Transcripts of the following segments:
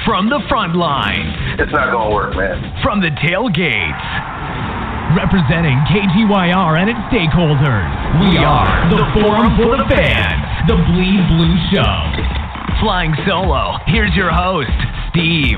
From the front lines. It's not going to work, man. From the tailgates. Representing KTYR and its stakeholders, we are the Forum for the Fans, the Bleed Blue Show. Flying solo, here's your host, Steve.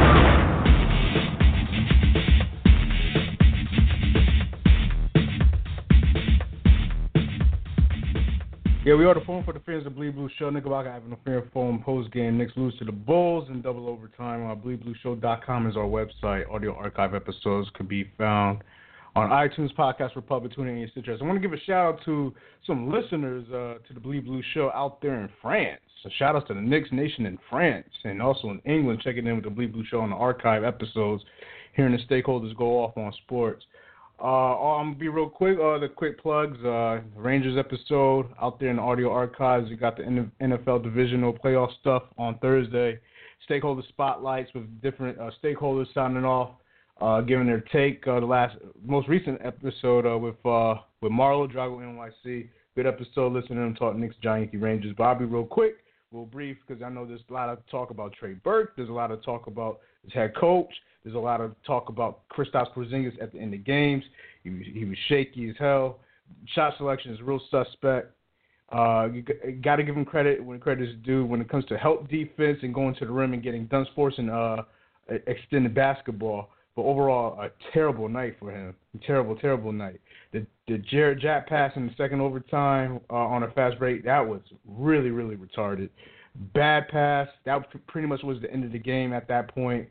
Yeah, we are the Forum for the Fans, the Bleed Blue Show. Knickerbocker having a fair forum post-game. Knicks lose to the Bulls in double overtime. BleedBlueShow.com is our website. Audio archive episodes can be found on iTunes, Podcast Republic, TuneIn, and Stitcher. I want to give a shout-out to some listeners to the Bleed Blue Show out there in France. So shout-outs to the Knicks Nation in France and also in England, checking in with the Bleed Blue Show on the archive episodes, hearing the stakeholders go off on sports. I'm going to be real quick. The quick plugs, Rangers episode out there in the audio archives. You got the NFL divisional playoff stuff on Thursday. Stakeholder spotlights with different stakeholders signing off, giving their take. The most recent episode with Marlo, Drago NYC. Good episode. Listen to them talk Knicks, Giants, Rangers. But I'll be real quick, real brief, because I know there's a lot of talk about Trey Burke. There's a lot of talk about his head coach. There's a lot of talk about Kristaps Porzingis at the end of games. He was shaky as hell. Shot selection is real suspect. You got to give him credit when credit is due. When it comes to help defense and going to the rim and getting dunks forced and extended basketball. But overall, a terrible night for him. Terrible night. The Jared Jack pass in the second overtime on a fast break, that was really, really retarded. Bad pass. That pretty much was the end of the game at that point.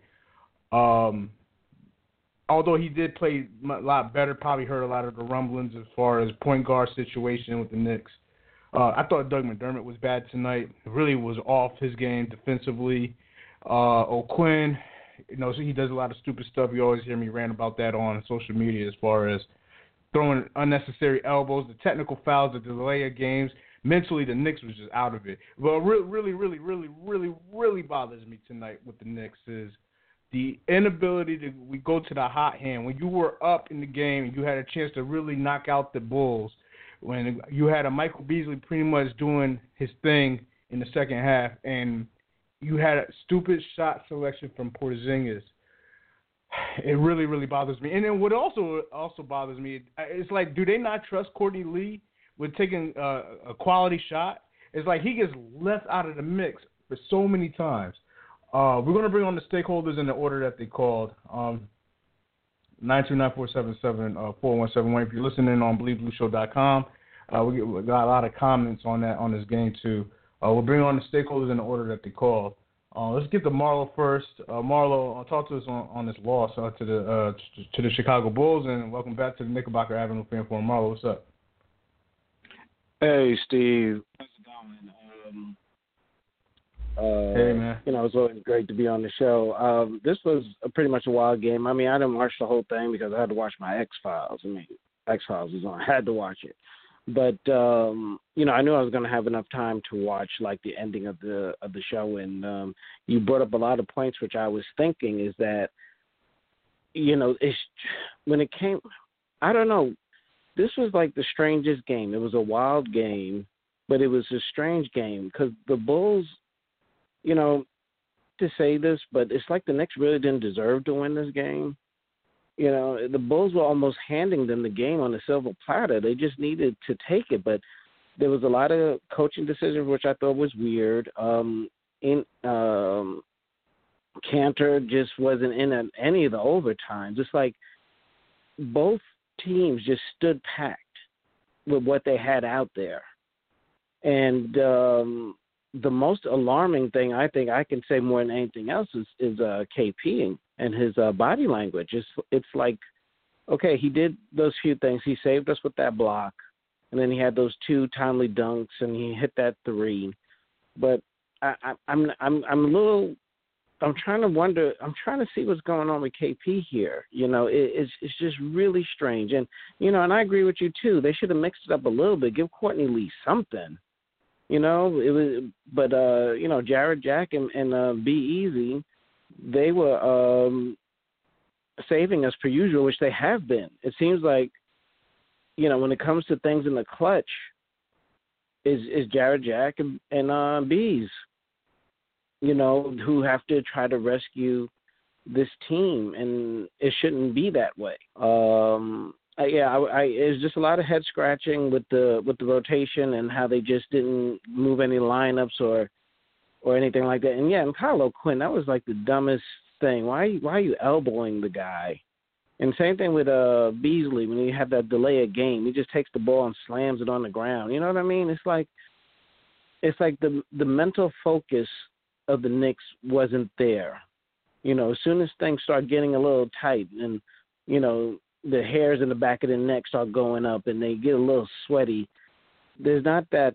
Although he did play a lot better, probably heard a lot of the rumblings as far as point guard situation with the Knicks. I thought Doug McDermott was bad tonight. Really was off his game defensively. O'Quinn, so he does a lot of stupid stuff. You always hear me rant about that on social media as far as throwing unnecessary elbows, the technical fouls, the delay of games. Mentally, the Knicks was just out of it. But what really bothers me tonight with the Knicks is the inability to go to the hot hand. When you were up in the game and you had a chance to really knock out the Bulls, when you had a Michael Beasley pretty much doing his thing in the second half, and you had a stupid shot selection from Porzingis, it really bothers me. And then what also bothers me, it's like, do they not trust Courtney Lee with taking a quality shot? It's like he gets left out of the mix for so many times. We're going to bring on the stakeholders in the order that they called. 929-477-4171. If you're listening on BleedBlueShow.com, we got a lot of comments on this game too. We'll bring on the stakeholders in the order that they called. Let's get to Marlo first. Marlo, talk to us on this loss to the Chicago Bulls, and welcome back to the Knickerbocker Avenue Fan Forum. Marlo, what's up? Hey, Steve. How's it going? Hey, man. It's always great to be on the show. This was pretty much a wild game. I mean, I didn't watch the whole thing because I had to watch my X-Files. X-Files was on. I had to watch it. But, I knew I was going to have enough time to watch, like, the ending of the show. And you brought up a lot of points, which I was thinking is that, it's, when it came, I don't know, this was like the strangest game. It was a wild game, but it was a strange game because the Bulls, to say this, but it's like the Knicks really didn't deserve to win this game. The Bulls were almost handing them the game on a silver platter. They just needed to take it, but there was a lot of coaching decisions, which I thought was weird. Cantor just wasn't in any of the overtimes. It's like both teams just stood packed with what they had out there. And the most alarming thing I think I can say more than anything else is KP and his body language. It's like, okay, he did those few things. He saved us with that block, and then he had those two timely dunks, and he hit that three. But I'm trying to see what's going on with KP here. It's just really strange. And and I agree with you too. They should have mixed it up a little bit. Give Courtney Lee something. It was, but Jared Jack and Be Easy, they were saving us per usual, which they have been. It seems like, when it comes to things in the clutch, is Jared Jack and Bees. who have to try to rescue this team, and it shouldn't be that way. It's just a lot of head scratching with the rotation and how they just didn't move any lineups or anything like that. And Kyle O'Quinn, that was like the dumbest thing. Why are you elbowing the guy? And same thing with Beasley when you have that delay of game. He just takes the ball and slams it on the ground. You know what I mean? It's like the mental focus of the Knicks wasn't there. As soon as things start getting a little tight and, the hairs in the back of the neck start going up and they get a little sweaty, there's not that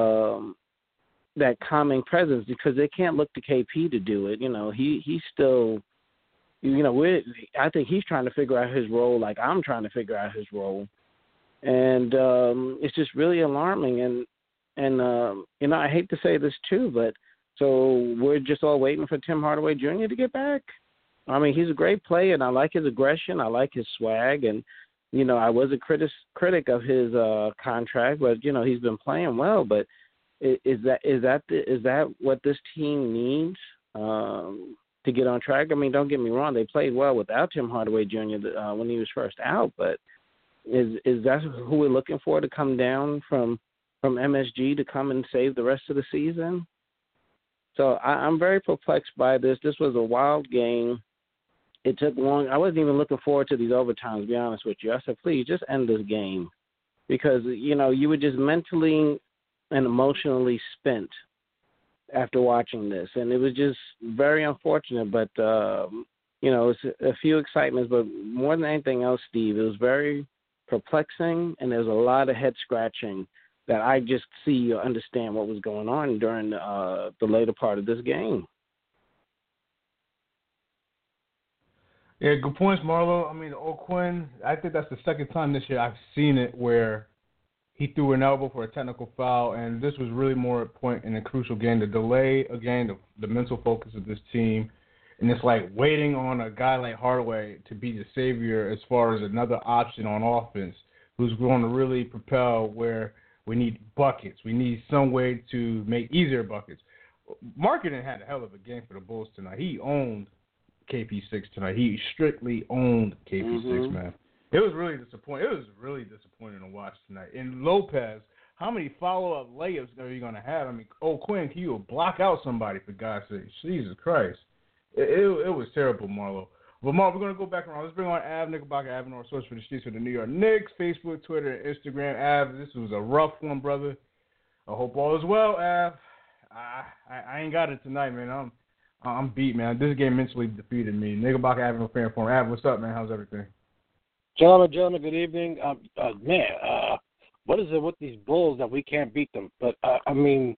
calming presence because they can't look to KP to do it. He's still, I think he's trying to figure out his role like I'm trying to figure out his role. And it's just really alarming. And I hate to say this too, but so we're just all waiting for Tim Hardaway Jr. to get back? I mean, he's a great player, and I like his aggression. I like his swag. And, I was a critic of his contract, but, he's been playing well. But is that what this team needs to get on track? I mean, don't get me wrong. They played well without Tim Hardaway Jr. When he was first out. But is that who we're looking for to come down from MSG to come and save the rest of the season? So I'm very perplexed by this. This was a wild game. It took long. I wasn't even looking forward to these overtimes, to be honest with you. I said, please, just end this game. Because, you were just mentally and emotionally spent after watching this. And it was just very unfortunate. But, it's a few excitements. But more than anything else, Steve, it was very perplexing, and there's a lot of head-scratching that I just see or understand what was going on during the later part of this game. Yeah, good points, Marlo. I mean, O'Quinn, I think that's the second time this year I've seen it where he threw an elbow for a technical foul, and this was really more a point in a crucial game. The delay, again, the mental focus of this team, and it's like waiting on a guy like Hardaway to be the savior as far as another option on offense who's going to really propel where we need buckets. We need some way to make easier buckets. Markkanen had a hell of a game for the Bulls tonight. He owned KP6 tonight. He strictly owned KP6, man. It was really disappointing. It was really disappointing to watch tonight. And Lopez, how many follow-up layups are you going to have? I mean, Quinn, can you block out somebody, for God's sake? Jesus Christ. It was terrible, Marlo. But, Marlo, we're going to go back around. Let's bring on Av Knickerbocker, Av, our source for the streets of the New York Knicks, Facebook, Twitter, and Instagram. Av, this was a rough one, brother. I hope all is well, Av. I ain't got it tonight, man. I'm beat, man. This game mentally defeated me. Knickerbocker, Av, no fan form. Av, what's up, man? How's everything? Gentlemen, good evening. What is it with these Bulls that we can't beat them? But, 0-3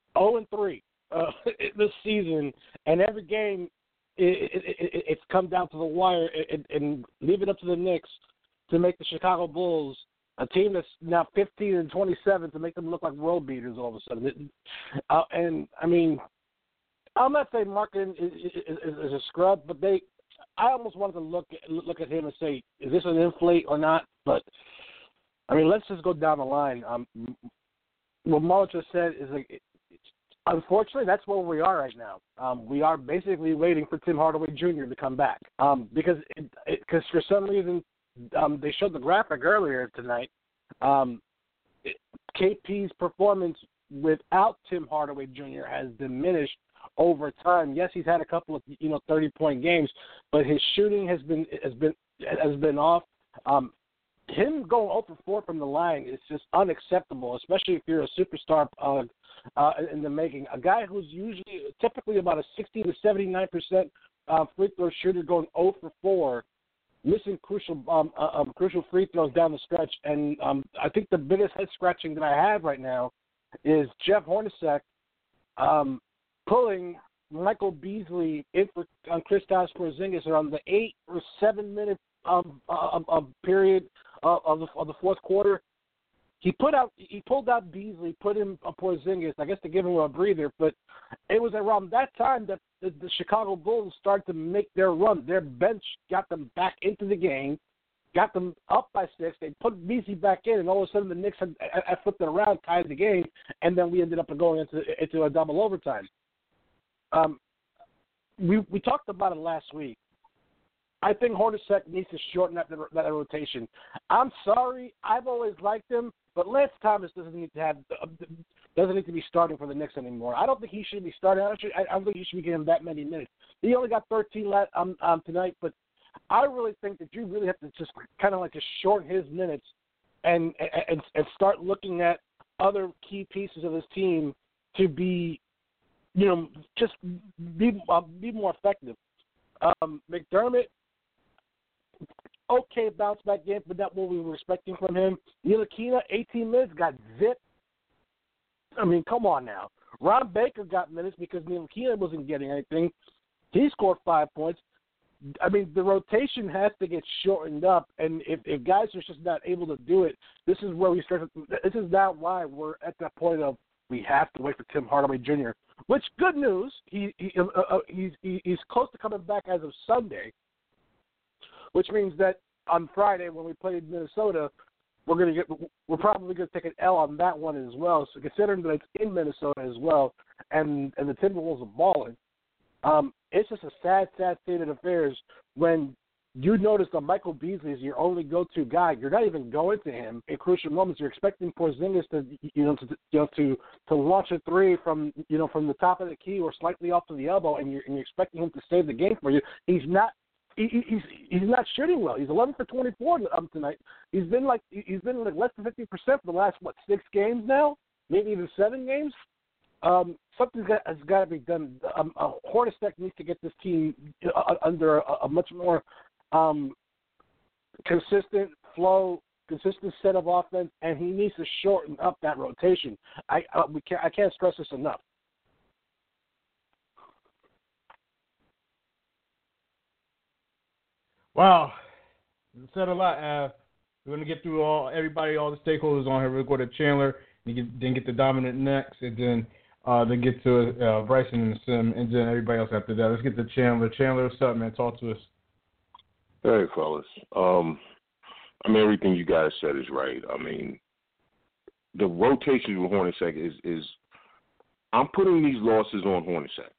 this season, and every game it's come down to the wire and leave it up to the Knicks to make the Chicago Bulls a team that's now 15-27 to make them look like world beaters all of a sudden. And, I mean, I'm not saying Markkanen is a scrub, but I almost wanted to look at him and say, is this an inflate or not? But, I mean, let's just go down the line. What Marlo just said is, like, unfortunately, that's where we are right now. We are basically waiting for Tim Hardaway Jr. to come back because for some reason they showed the graphic earlier tonight. KP's performance without Tim Hardaway Jr. has diminished over time. Yes, he's had a couple of 30-point games, but his shooting has been off. Him going 0-4 from the line is just unacceptable, especially if you're a superstar in the making. A guy who's typically about a 60 to 79% free throw shooter going 0-4, missing crucial free throws down the stretch. And I think the biggest head scratching that I have right now is Jeff Hornacek pulling Michael Beasley in for Kristaps Porzingis around the 8 or 7 minute period of the fourth quarter. He pulled out Beasley, put in Porzingis, I guess to give him a breather. But it was around that time that the Chicago Bulls started to make their run. Their bench got them back into the game, got them up by 6. They put Beasley back in, and all of a sudden the Knicks had flipped it around, tied the game, and then we ended up going into a double overtime. We talked about it last week. I think Hornacek needs to shorten that rotation. I'm sorry, I've always liked him, but Lance Thomas doesn't need to be starting for the Knicks anymore. I don't think he should be starting. I don't think he should be getting that many minutes. He only got 13 tonight, but I really think that you really have to just kind of like just shorten his minutes and start looking at other key pieces of his team to be, just be more effective. McDermott, okay bounce back game, but not what we were expecting from him. Ntilikina, 18 minutes, got zipped. I mean, come on now. Ron Baker got minutes because Ntilikina wasn't getting anything. He scored 5 points. I mean, the rotation has to get shortened up, and if guys are just not able to do it, this is where we start. This is now why we're at that point of we have to wait for Tim Hardaway Jr. Which, good news, he's close to coming back as of Sunday, which means that on Friday when we play Minnesota, we're probably going to take an L on that one as well. So considering that it's in Minnesota as well, and the Timberwolves are balling, it's just a sad state of affairs when you notice that Michael Beasley is your only go-to guy. You're not even going to him in crucial moments. You're expecting Porzingis to launch a three from the top of the key or slightly off to the elbow, and you're expecting him to save the game for you. He's not shooting well. He's 11 for 24 tonight. He's been like less than 50% for the last 6 games now, maybe even 7 games. Something has got to be done. Hornacek needs to get this team under a much more consistent set of offense, and he needs to shorten up that rotation. I can't stress this enough. Wow, you said a lot. We're gonna get through all the stakeholders on here. We'll go to Chandler, then get to Dominant next, and then get to Bryson and Sim, and then everybody else after that. Let's get to Chandler. Chandler, what's up, man? Talk to us. Hey, fellas. Everything you guys said is right. I mean, the rotation with Hornacek is I'm putting these losses on Hornacek.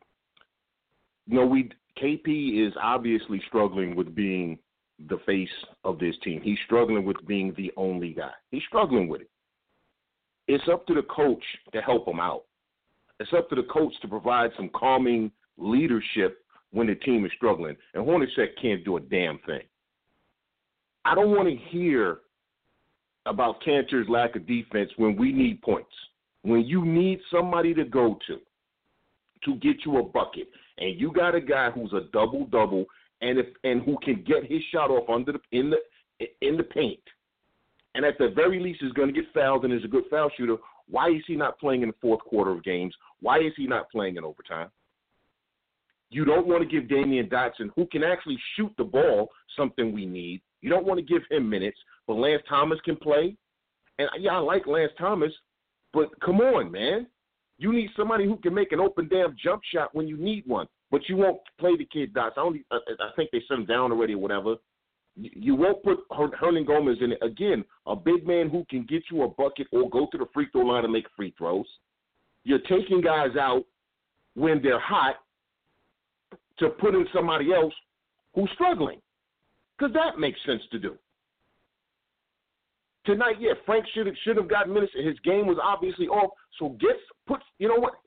KP is obviously struggling with being the face of this team. He's struggling with being the only guy. He's struggling with it. It's up to the coach to help him out. It's up to the coach to provide some calming leadership when the team is struggling. And Hornacek can't do a damn thing. I don't want to hear about Kanter's lack of defense when we need points. When you need somebody to go to get you a bucket, and you got a guy who's a double-double and who can get his shot off in the paint, and at the very least is going to get fouled and is a good foul shooter, why is he not playing in the fourth quarter of games? Why is he not playing in overtime? You don't want to give Damian Dotson, who can actually shoot the ball, something we need. You don't want to give him minutes, but Lance Thomas can play. And, I like Lance Thomas, but come on, man. You need somebody who can make an open damn jump shot when you need one, but you won't play the kid Dotson. I think they sent him down already or whatever. You won't put Hernan Gomez in it. Again, a big man who can get you a bucket or go to the free throw line and make free throws. You're taking guys out when they're hot to put in somebody else who's struggling, because that makes sense to do. Tonight, Frank should have gotten minutes. His game was obviously off. So you know what?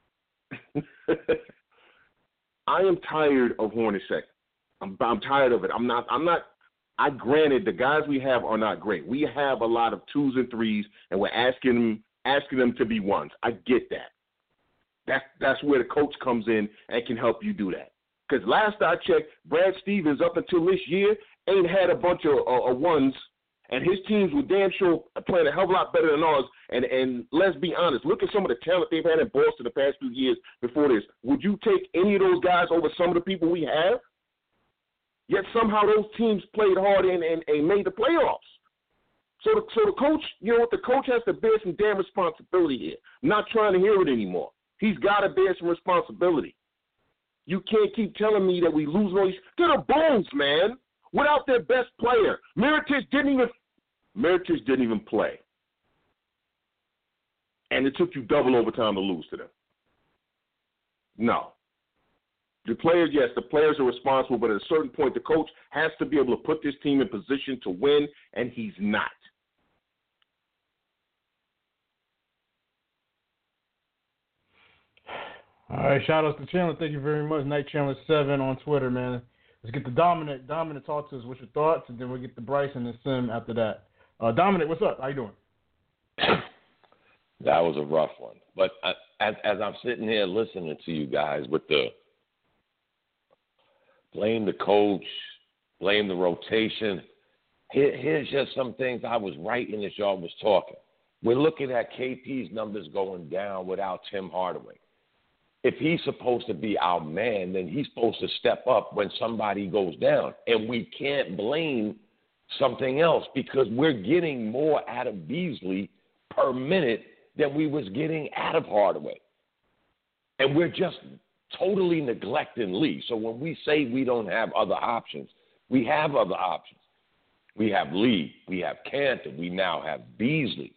I am tired of Hornacek. I'm tired of it. Granted, the guys we have are not great. We have a lot of 2s and 3s, and we're asking them to be 1s. I get that. That's where the coach comes in and can help you do that. Because last I checked, Brad Stevens up until this year ain't had a bunch of 1s. And his teams were damn sure playing a hell of a lot better than ours. And let's be honest, look at some of the talent they've had in Boston the past few years before this. Would you take any of those guys over some of the people we have? Yet somehow those teams played hard and made the playoffs. So the coach, the coach has to bear some damn responsibility here. I'm not trying to hear it anymore. He's got to bear some responsibility. You can't keep telling me that we lose all these. They're the Bulls, man. Without their best player. Mirotic didn't even play. And it took you double overtime to lose to them. No. The players are responsible, but at a certain point, the coach has to be able to put this team in position to win, and he's not. All right, shout out to Chandler. Thank you very much. Night Chandler 7 on Twitter, man. Let's get to Dominic. Dominic, talk to us. What's your thoughts? And then we'll get to Bryson and Sim after that. Dominic, what's up? How you doing? That was a rough one. But as I'm sitting here listening to you guys with the blame the coach, blame the rotation, here's just some things I was writing as y'all was talking. We're looking at KP's numbers going down without Tim Hardaway. If he's supposed to be our man, then he's supposed to step up when somebody goes down. And we can't blame something else because we're getting more out of Beasley per minute than we was getting out of Hardaway. And we're just totally neglecting Lee. So when we say we don't have other options, we have other options. We have Lee. We have Cantor. We now have Beasley.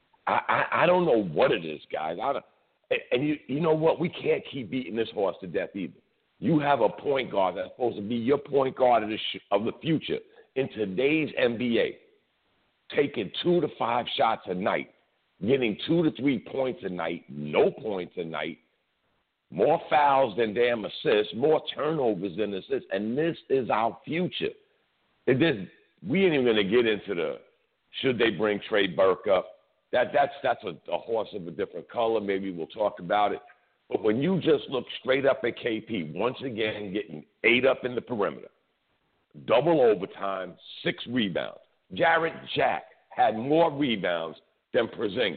I don't know what it is, guys. And you know what? We can't keep beating this horse to death either. You have a point guard that's supposed to be your point guard of the future in today's NBA, taking 2 to 5 shots a night, getting 2 to 3 points a night, no points a night, more fouls than damn assists, more turnovers than assists, and this is our future. We ain't even going to get into the should they bring Trey Burke up. That's a horse of a different color. Maybe we'll talk about it. But when you just look straight up at KP, once again getting 8 up in the perimeter, double overtime, 6 rebounds. Jarrett Jack had more rebounds than Porzingis.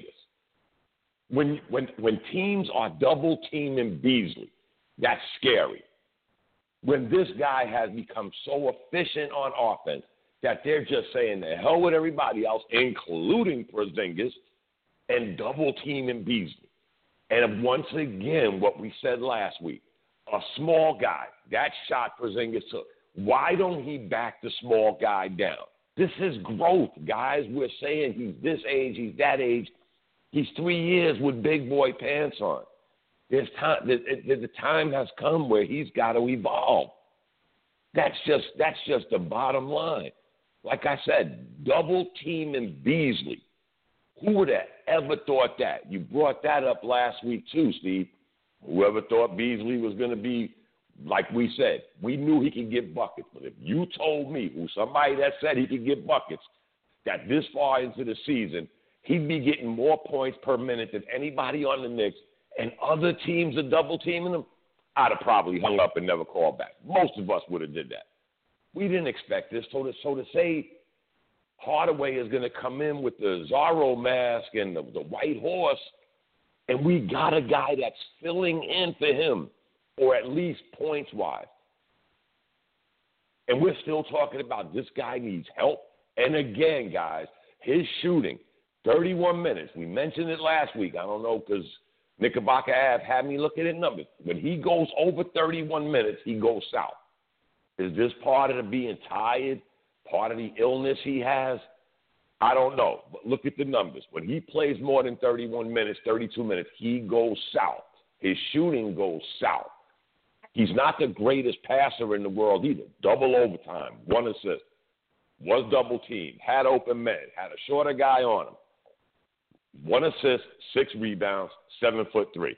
When teams are double teaming Beasley, that's scary. When this guy has become so efficient on offense that they're just saying the hell with everybody else, including Porzingis, and double teaming Beasley. And once again, what we said last week, a small guy, that shot Porzingis took, why don't he back the small guy down? This is growth, guys. We're saying he's this age, he's that age. He's 3 years with big boy pants on. There's time. The time has come where he's got to evolve. That's just the bottom line. Like I said, double teaming Beasley. Who would have ever thought that? You brought that up last week too, Steve. Whoever thought Beasley was going to be, like we said, we knew he could get buckets. But if you told me, somebody that said he could get buckets, that this far into the season, he'd be getting more points per minute than anybody on the Knicks, and other teams are double teaming him, I'd have probably hung up and never called back. Most of us would have did that. We didn't expect this. So to say Hardaway is going to come in with the Zorro mask and the white horse, and we got a guy that's filling in for him, or at least points-wise. And we're still talking about this guy needs help. And again, guys, his shooting, 31 minutes. We mentioned it last week. I don't know because Knickerbocker Ave had me looking at numbers. When he goes over 31 minutes, he goes south. Is this part of the being tired, part of the illness he has? I don't know. But look at the numbers. When he plays more than 31 minutes, 32 minutes, he goes south. His shooting goes south. He's not the greatest passer in the world either. Double overtime, 1 assist. Was double teamed, had open men, had a shorter guy on him. 1 assist, 6 rebounds, 7'3".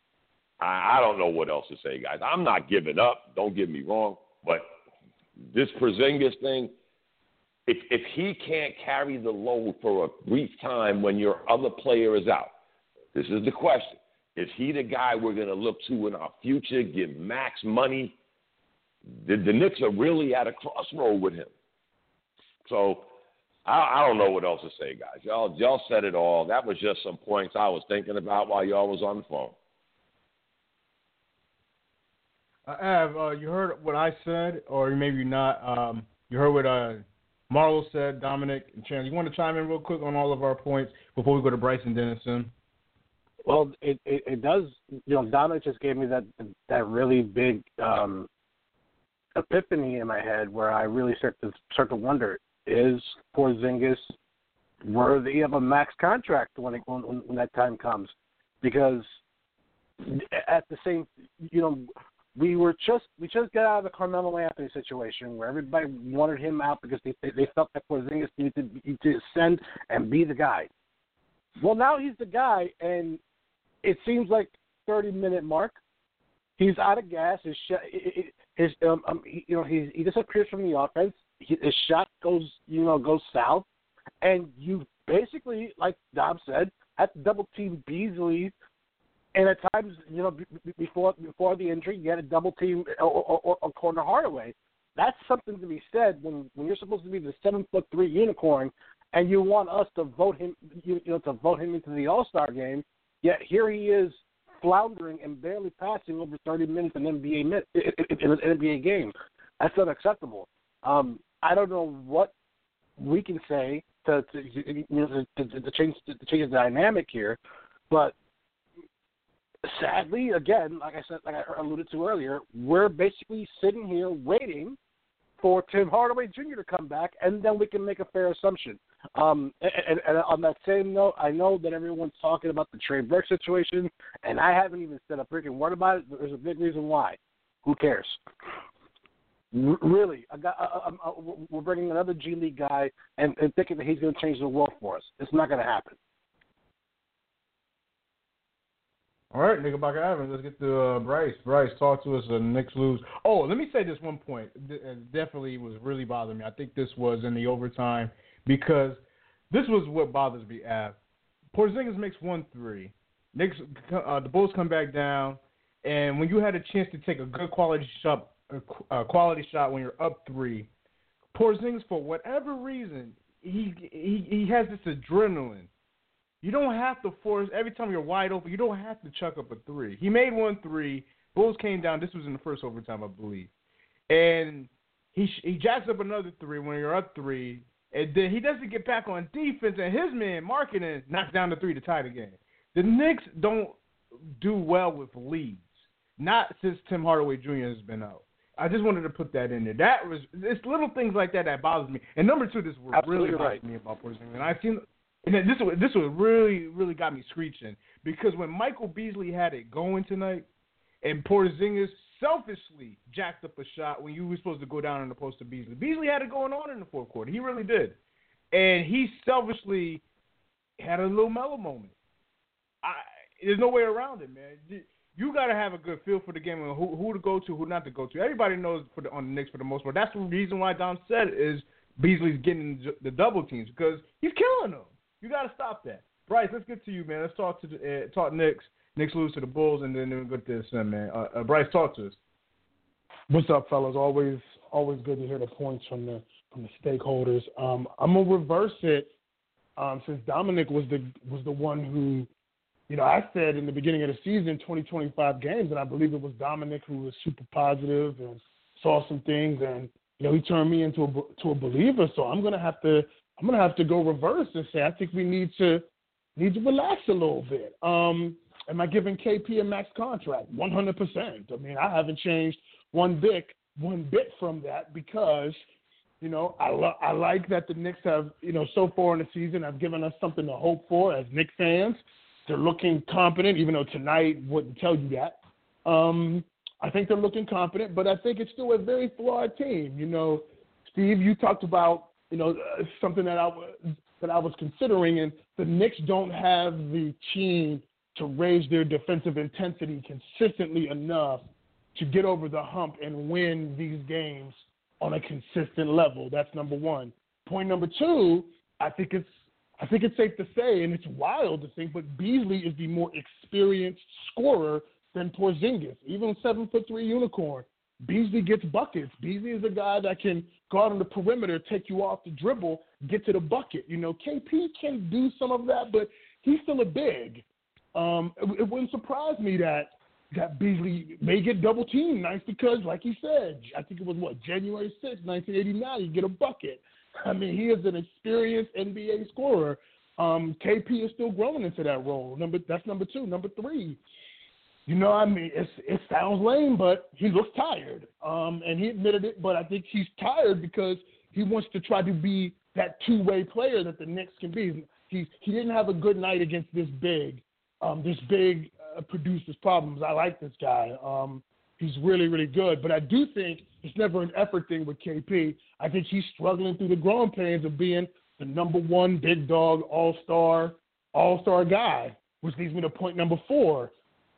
I don't know what else to say, guys. I'm not giving up. Don't get me wrong. But this Porzingis thing, if he can't carry the load for a brief time when your other player is out, this is the question. Is he the guy we're going to look to in our future, give max money? The Knicks are really at a crossroad with him. So I don't know what else to say, guys. Y'all said it all. That was just some points I was thinking about while y'all was on the phone. Av, you heard what I said, or maybe not. You heard what Marlo said, Dominic and Chandler. You want to chime in real quick on all of our points before we go to Bryson Dennison? Well, it does. Dominic just gave me that really big epiphany in my head where I really start to wonder: is Porzingis worthy of a max contract when that time comes? Because at the same, we just got out of the Carmelo Anthony situation where everybody wanted him out because they felt that Porzingis needed to ascend and be the guy. Well, now he's the guy, and it seems like 30-minute mark, he's out of gas. He disappears from the offense. His shot goes south, and you basically, like Dom said, had to double team Beasley. And at times, before the injury, you had a double team or corner Hardaway. That's something to be said when you're supposed to be the 7'3" unicorn, and you want us to vote him, to vote him into the All-Star game. Yet here he is floundering and barely passing over 30 minutes in an NBA game. That's unacceptable. I don't know what we can say to change the dynamic here, but sadly, again, like I alluded to earlier, we're basically sitting here waiting for Tim Hardaway Jr. to come back, and then we can make a fair assumption. And on that same note, I know that everyone's talking about the Trey Burke situation, and I haven't even said a freaking word about it. There's a big reason why. Who cares? Really, we're bringing another G League guy and thinking that he's going to change the world for us. It's not going to happen. All right, Knickerbocker Evans, let's get to Bryce. Bryce, talk to us. Knicks lose. Oh, let me say this one point. Definitely was really bothering me. I think this was in the overtime because this was what bothers me. Porzingis makes 1-3. Knicks, the Bulls come back down, and when you had a chance to take a good quality shot when you're up 3, Porzingis, for whatever reason, he has this adrenaline. You don't have to force, every time you're wide open, you don't have to chuck up a 3. He made 1-3. Bulls came down. This was in the first overtime, I believe. And he jacks up another 3 when you're up 3. And then he doesn't get back on defense, and his man, Markkanen, knocks down the 3 to tie the game. The Knicks don't do well with leads, not since Tim Hardaway Jr. has been out. I just wanted to put that in there. It's little things like that bothers me. And number 2, this really bothers me about Porzingis. And I've seen. And this was really, really got me screeching because when Michael Beasley had it going tonight and Porzingis selfishly jacked up a shot when you were supposed to go down in the post to Beasley. Beasley had it going on in the fourth quarter. He really did. And he selfishly had a little mellow moment. There's no way around it, man. You got to have a good feel for the game and who to go to, who not to go to. Everybody knows on the Knicks for the most part. That's the reason why Dom said is Beasley's getting the double teams because he's killing them. You got to stop that. Bryce, let's get to you, man. Let's talk Knicks. Knicks lose to the Bulls, and then we'll get to this, man. Bryce, talk to us. What's up, fellas? Always good to hear the points from the stakeholders. I'm gonna reverse it since Dominic was the one who, I said in the beginning of the season 20-25 games, and I believe it was Dominic who was super positive and saw some things, and he turned me into a believer. So I'm gonna have to go reverse and say I think we need to relax a little bit. Am I giving KP a max contract? 100%. I mean, I haven't changed one bit from that because, I like that the Knicks have, so far in the season have given us something to hope for as Knicks fans. They're looking competent, even though tonight wouldn't tell you that. I think they're looking competent, but I think it's still a very flawed team. Steve, you talked about, something that I was considering, and the Knicks don't have the team to raise their defensive intensity consistently enough to get over the hump and win these games on a consistent level. That's number one. Point number two, I think it's safe to say, and it's wild to think, but Beasley is the more experienced scorer than Porzingis. Even 7'3" unicorn, Beasley gets buckets. Beasley is a guy that can go out on the perimeter, take you off the dribble, get to the bucket. KP can do some of that, but he's still a big. It wouldn't surprise me that Beasley may get double teamed. Nice because, like he said, I think it was January 6th, 1989, you get a bucket. I mean, he is an experienced NBA scorer. KP is still growing into that role. That's number two. Number three, it sounds lame, but he looks tired. And he admitted it, but I think he's tired because he wants to try to be that two-way player that the Knicks can be. He didn't have a good night against this big produces problems. I like this guy. He's really, really good. But I do think it's never an effort thing with KP. I think he's struggling through the growing pains of being the number one big dog, all-star guy, which leads me to point number 4.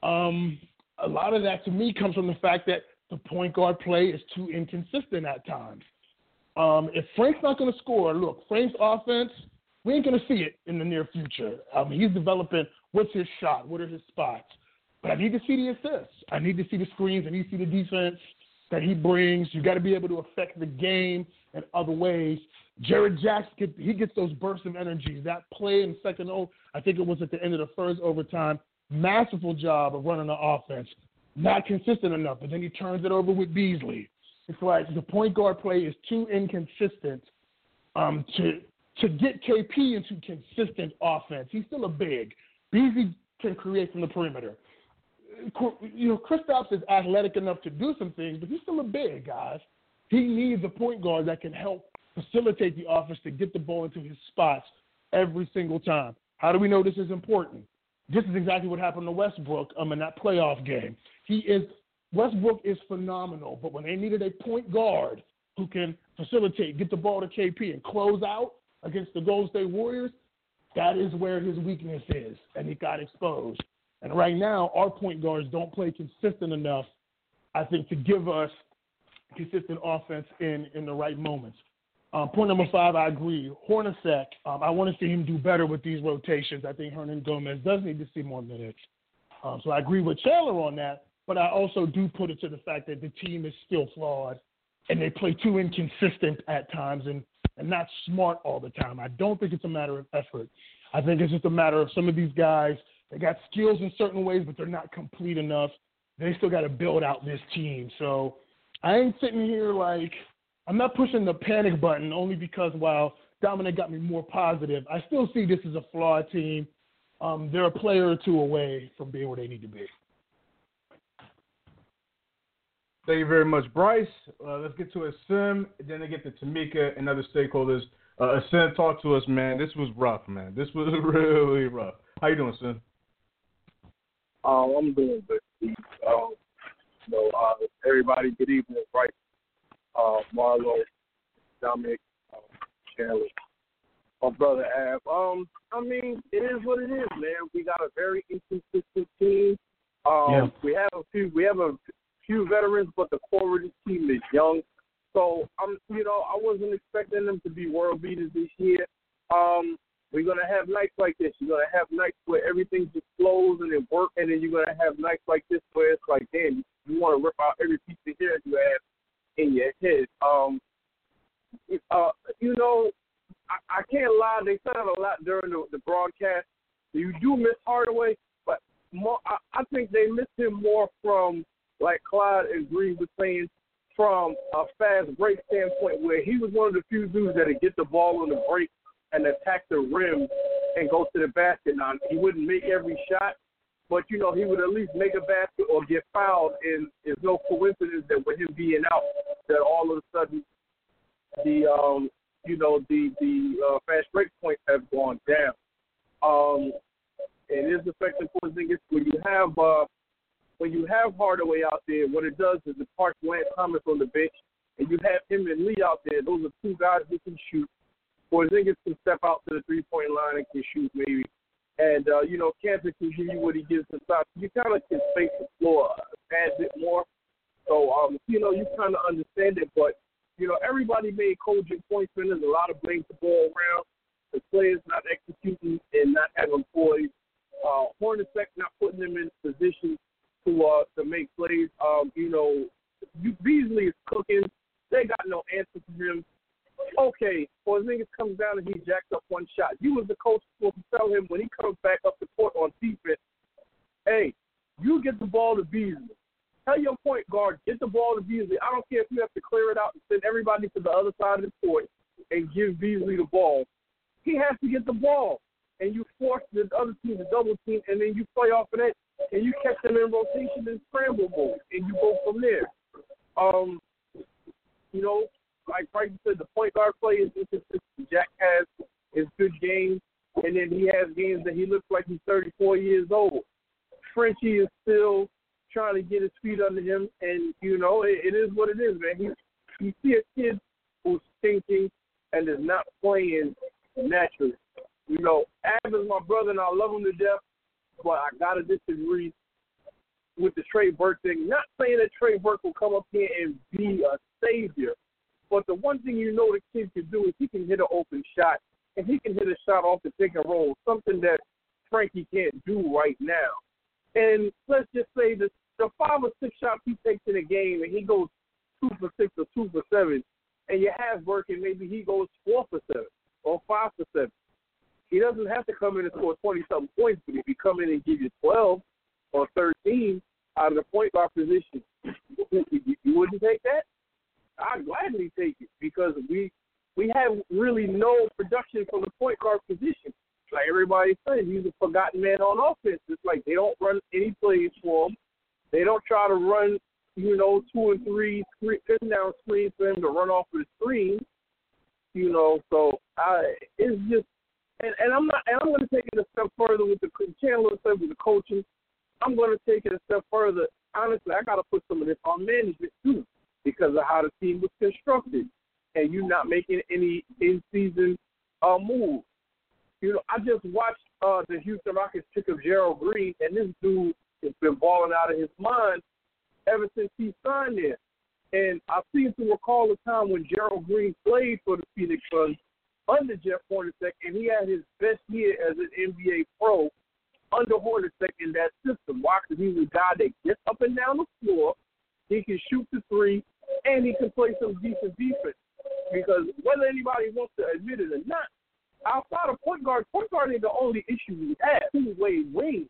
A lot of that to me comes from the fact that the point guard play is too inconsistent at times. If Frank's not going to score, look, Frank's offense, we ain't going to see it in the near future. He's developing what's his shot, what are his spots. But I need to see the assists. I need to see the screens. I need to see the defense that he brings. You got to be able to affect the game in other ways. Jared Jackson, he gets those bursts of energy. That play in the second, I think it was at the end of the first overtime, masterful job of running the offense. Not consistent enough, but then he turns it over with Beasley. It's like the point guard play is too inconsistent to get KP into consistent offense. He's still a big. Beasley can create from the perimeter. Kristaps is athletic enough to do some things, but he's still a big, guys. He needs a point guard that can help facilitate the offense to get the ball into his spots every single time. How do we know this is important? This is exactly what happened to Westbrook in that playoff game. Westbrook is phenomenal, but when they needed a point guard who can facilitate, get the ball to KP, and close out against the Golden State Warriors, that is where his weakness is, and he got exposed. And right now, our point guards don't play consistent enough, I think, to give us consistent offense in the right moments. Point number 5, I agree. Hornacek, I want to see him do better with these rotations. I think Hernan Gomez does need to see more minutes. So I agree with Chandler on that, but I also do put it to the fact that the team is still flawed, and they play too inconsistent at times and not smart all the time. I don't think it's a matter of effort. I think it's just a matter of some of these guys, they got skills in certain ways, but they're not complete enough. They still got to build out this team. So I ain't sitting here like – I'm not pushing the panic button only because while Dominic got me more positive, I still see this as a flawed team. They're a player or two away from being where they need to be. Thank you very much, Bryce. Let's get to Asim, then they get to Tamika and other stakeholders. Asim, talk to us, man. This was rough, man. This was really rough. How you doing, Asim? I'm doing good, Steve. Everybody, good evening, Bryce. Marlo, Dominic, Chandler, my brother Ab. It is what it is, man. We got a very inconsistent team. We have a few veterans, but the core of this team is young. So I wasn't expecting them to be world beaters this year. We're gonna have nights like this. You're gonna have nights where everything just flows and it works, and then you're gonna have nights like this where it's like, damn, you want to rip out every piece of hair you have in your head. I can't lie. They said it a lot during the broadcast. You do miss Hardaway, but I think they miss him more from, like Clyde and Green was saying, from a fast break standpoint, where he was one of the few dudes that would get the ball on the break and attack the rim and go to the basket. Now, he wouldn't make every shot, but, he would at least make a basket or get fouled, and it's no coincidence that with him being out, that all of a sudden the fast break points have gone down. It is affecting Porzingis. When you have Hardaway out there, what it does is it parks Lance Thomas on the bench, and you have him and Lee out there. Those are two guys who can shoot. Porzingis can step out to the three-point line and can shoot maybe. And, Kansas can give you what he gives inside. You kind of can space the floor a bit more. So, you kind of understand it. But, everybody made cogent points, and there's a lot of blame to go around. The players not executing and not having poise. Hornacek not putting them in position to make plays. Beasley is cooking. They got no answer for him. Okay, Porzingis comes down and he jacks up one shot. You as the coach supposed to tell him when he comes back up the court on defense, hey, you get the ball to Beasley. Tell your point guard, get the ball to Beasley. I don't care if you have to clear it out and send everybody to the other side of the court and give Beasley the ball. He has to get the ball. And you force the other team to double team, and then you play off of that, and you catch them in rotation and scramble mode, and you go from there. Like Frank said, the point guard play is inconsistent. Jack has his good games, and then he has games that he looks like he's 34 years old. Frenchie is still trying to get his feet under him, and, it is what it is, man. You see a kid who's thinking and is not playing naturally. Ab is my brother, and I love him to death, but I got to disagree with the Trey Burke thing. Not saying that Trey Burke will come up here and be a savior, but the one thing the kid can do is he can hit an open shot, and he can hit a shot off the pick and roll, something that Frankie can't do right now. And let's just say the 5 or 6 shots he takes in a game, and he goes 2 for 6 or 2 for 7, and you have Burke, and maybe he goes 4 for 7 or 5 for 7. He doesn't have to come in and score 20-something points, but if he come in and give you 12 or 13 out of the point guard position, you wouldn't take that? I'd gladly take it because we have really no production from the point guard position. Like everybody says, he's a forgotten man on offense. It's like they don't run any plays for him. They don't try to run, 2 and 3 pin down screens for him to run off of the screen. So it's just, and I'm going to take it a step further with the Chandler said with the coaching. I'm going to take it a step further. Honestly, I got to put some of this on management too because of how the team was constructed, and you not making any in-season moves. I just watched the Houston Rockets pick up Gerald Green, and this dude has been balling out of his mind ever since he signed there. And I seem to recall a time when Gerald Green played for the Phoenix Suns under Jeff Hornacek, and he had his best year as an NBA pro under Hornacek in that system. Why? Because he's a guy that gets up and down the floor, he can shoot the three, and he can play some decent defense. Because whether anybody wants to admit it or not, outside of point guard ain't the only issue we have. Two-way wing.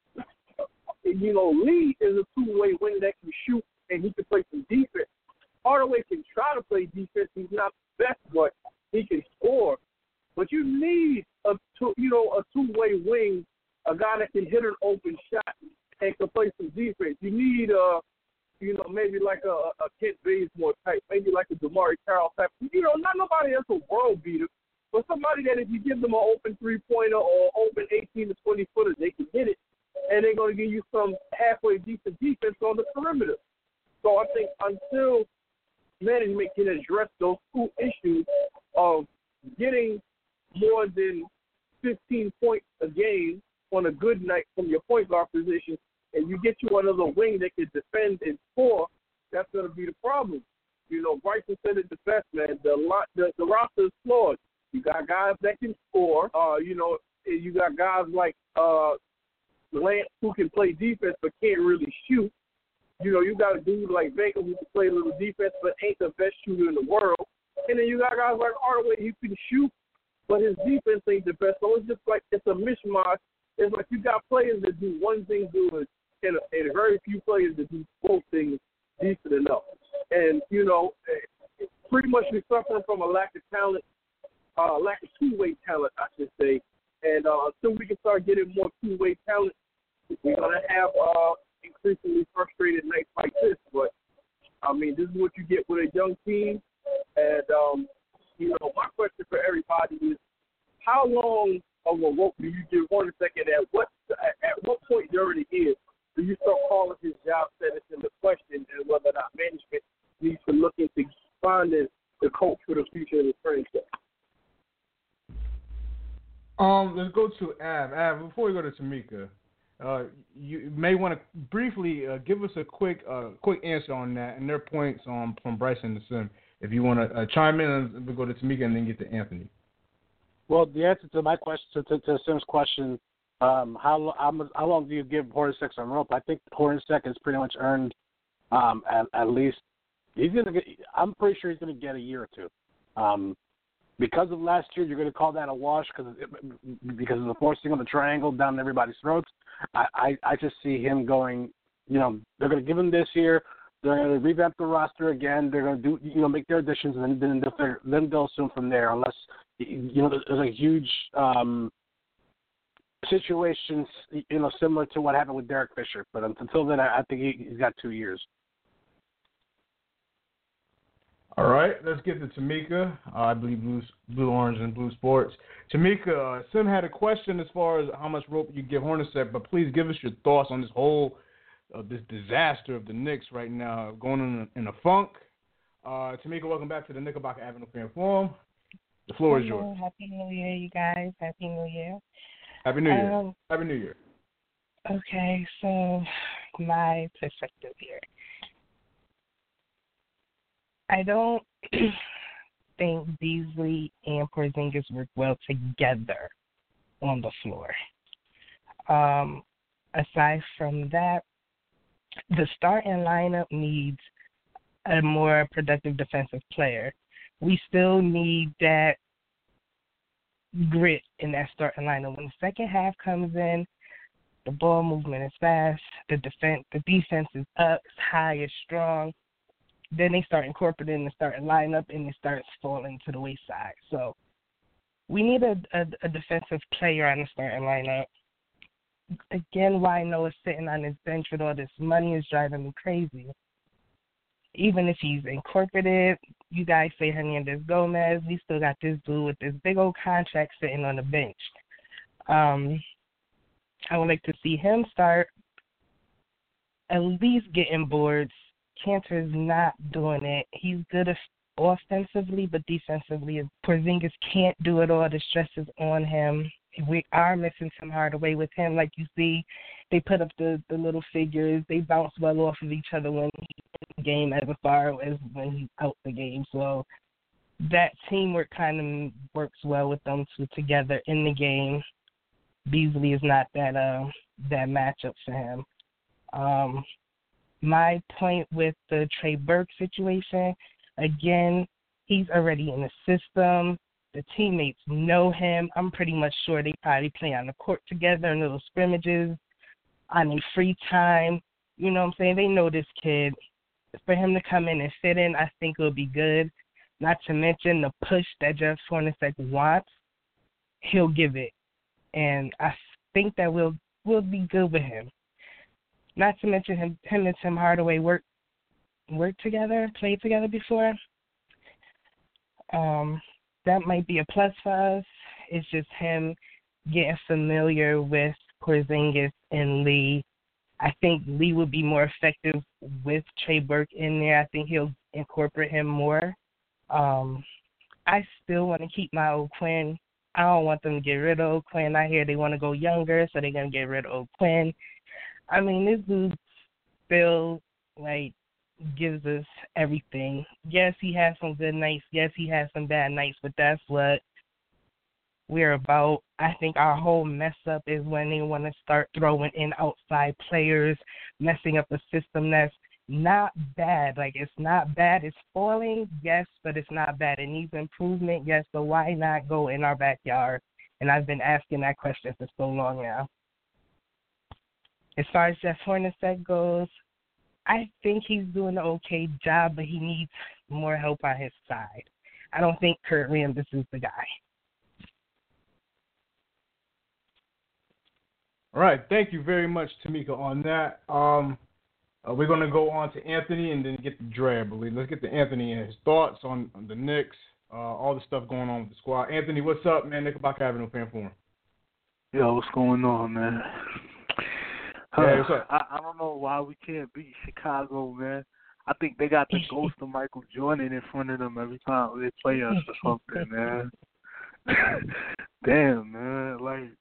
Lee is a two-way wing that can shoot, and he can play some defense. Hardaway can try to play defense. He's not the best, but he can score. But you need a two-way wing, a guy that can hit an open shot and can play some defense. You need maybe like a Kent Bazemore type, maybe like a Damari Carroll type. Not nobody that's a world beater, but somebody that if you give them an open three-pointer or open 18 to 20-footer, they can hit it, and they're going to give you some halfway decent defense on the perimeter. So I think until management can address those two issues of getting more than 15 points a game on a good night from your point guard position, and you get you another wing that can defend and score, that's going to be the problem. Bryson said it the best, man. The roster is flawed. You got guys that can score. You got guys like Lance who can play defense but can't really shoot. You got a dude like Baker who can play a little defense but ain't the best shooter in the world. And then you got guys like Hardaway who can shoot, but his defense ain't the best. So it's just like it's a mishmash. It's like you got players that do one thing good and very few players that do both things decent enough. And, pretty much we're suffering from a lack of talent, lack of two-way talent, I should say. And until we can start getting more two-way talent, we're going to have increasingly frustrated nights like this. But, this is what you get with a young team. And, my question for everybody is, how long of a rope do you give Hornacek, and at what point during the year do you start calling his job status into question and whether or not management needs to look into finding the coach for the future of the franchise? Let's go to Ab. Before we go to Tamika, you may want to briefly give us a quick answer on that and their points from Bryson and Sim. If you want to chime in, and we'll go to Tamika and then get to Anthony. Well, the answer to my question, to Sim's question, how long do you give Hornacek some rope? I think Hornacek has pretty much earned at least he's gonna get. I'm pretty sure he's gonna get a year or two. Because of last year, you're gonna call that a wash because of the forcing of the triangle down everybody's throats. I just see him going. They're gonna give him this year. They're going to revamp the roster again. They're going to do, make their additions, and then they'll assume from there. Unless, there's a huge situation, similar to what happened with Derek Fisher. But until then, I think he's got 2 years. All right, let's get to Tamika. I believe Blue Orange, and Blue Sports. Tamika, Sim had a question as far as how much rope you give Hornacek, but please give us your thoughts on this whole this disaster of the Knicks right now, going in a funk. Tamika, welcome back to the Knickerbocker Avenue Fan Forum. The floor is yours. Happy New Year, you guys. Happy New Year. Happy New Year. Happy New Year. Okay, so my perspective here. I don't think Beasley and Porzingis work well together on the floor. Aside from that, the starting lineup needs a more productive defensive player. We still need that grit in that starting lineup. When the second half comes in, the ball movement is fast, the defense is up, it's high, it's strong. Then they start incorporating the starting lineup, and it starts falling to the wayside. So we need a defensive player on the starting lineup. Again, why Noah's sitting on his bench with all this money is driving me crazy. Even if he's incorporated, you guys say Hernandez Gomez, we still got this dude with this big old contract sitting on the bench. I would like to see him start at least getting boards. Cantor's not doing it. He's good offensively, but defensively, Porzingis can't do it all. The stress is on him. We are missing Tim Hardaway with him. Like you see, they put up the little figures. They bounce well off of each other when he's in the game as far as when he's out the game. So that teamwork kind of works well with them two together in the game. Beasley is not that matchup for him. My point with the Trey Burke situation, again, he's already in the system. The teammates know him. I'm pretty much sure they probably play on the court together in little scrimmages on their free time. You know what I'm saying? They know this kid. For him to come in and fit in, I think it'll be good. Not to mention the push that Jeff Hornacek wants, he'll give it. And I think that we'll be good with him. Not to mention him and Tim Hardaway worked together, played together before. That might be a plus for us. It's just him getting familiar with Porzingis and Lee. I think Lee would be more effective with Trey Burke in there. I think he'll incorporate him more. I still want to keep my old Quinn. I don't want them to get rid of Quinn. I hear they want to go younger, so they're going to get rid of Quinn. I mean, this dude still, gives us everything. Yes, he has some good nights. Yes, he has some bad nights, but that's what we're about. I think our whole mess up is when they want to start throwing in outside players, messing up a system that's not bad. It's not bad. It's falling, yes, but it's not bad. It needs improvement, yes, so why not go in our backyard? And I've been asking that question for so long now. As far as Jeff Hornacek goes, I think he's doing an okay job, but he needs more help on his side. I don't think Kurt Rambis is the guy. All right, thank you very much, Tamika, on that. We're going to go on to Anthony and then get to Dre, I believe. Let's get to Anthony and his thoughts on the Knicks, all the stuff going on with the squad. Anthony, what's up, man? Knickerbocker Avenue Fan Forum. Yo, what's going on, man? Hey, what's up? I don't know why we can't beat Chicago, man. I think they got the ghost of Michael Jordan in front of them every time they play us or something, man. Damn, man.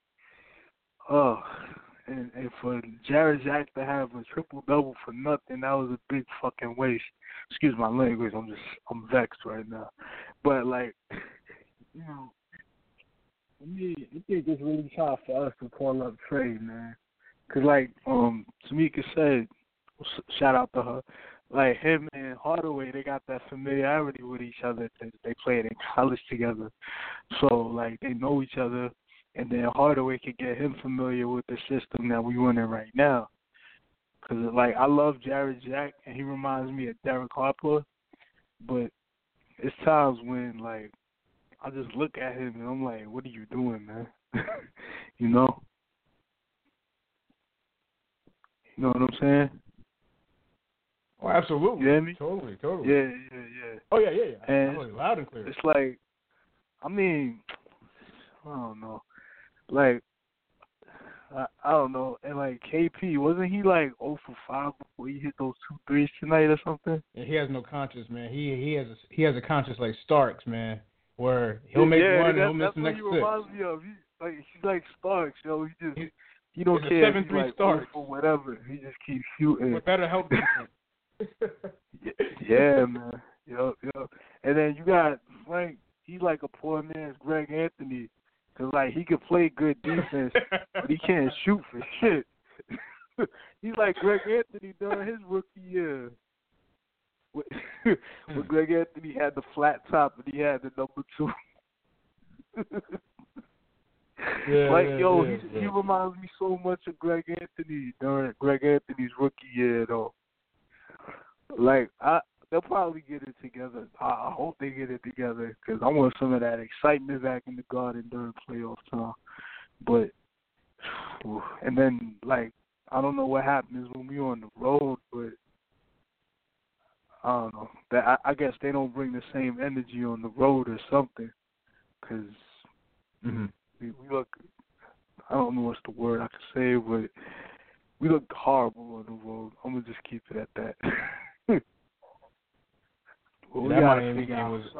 And for Jarrett Jack to have a triple-double for nothing, that was a big fucking waste. Excuse my language. I'm vexed right now. But, for me, I think it's really hard for us to call up Trey, man. Because, Tamika said, shout out to her, him and Hardaway, they got that familiarity with each other because they played in college together. So, they know each other, and then Hardaway could get him familiar with the system that we running right now. Because, I love Jarrett Jack, and he reminds me of Derek Harper, but it's times when, I just look at him, and I'm like, what are you doing, man? You know? You know what I'm saying? Oh, absolutely. You hear me? Totally. Yeah. Oh, yeah. And Totally. Loud and clear. it's like, I mean, I don't know. Like, I don't know. And, like, KP, wasn't he, like, 0 for 5 before he hit those 2 threes tonight or something? Yeah, he has no conscience, man. He has a conscience like Starks, man, where he'll make one and he'll miss the next 6. That's what he reminds me of. He's like Starks, yo. He don't care if he's like Starks or whatever. He just keeps shooting. With better help defense. Yeah, man. Yo. And then you got Frank. He's like a poor man's Greg Anthony. Because, like, he could play good defense, but he can't shoot for shit. He's like Greg Anthony during his rookie year. When Greg Anthony had the flat top and he had the number 2. He reminds me so much of Greg Anthony during Greg Anthony's rookie year, though. Like, they'll probably get it together. I hope they get it together because I want some of that excitement back in the Garden during playoff time. But, and then, like, I don't know what happens when we're on the road, but I don't know. I guess they don't bring the same energy on the road or something because we look, I don't know what's the word I could say, but we look horrible on the road. I'm going to just keep it at that. That Miami game was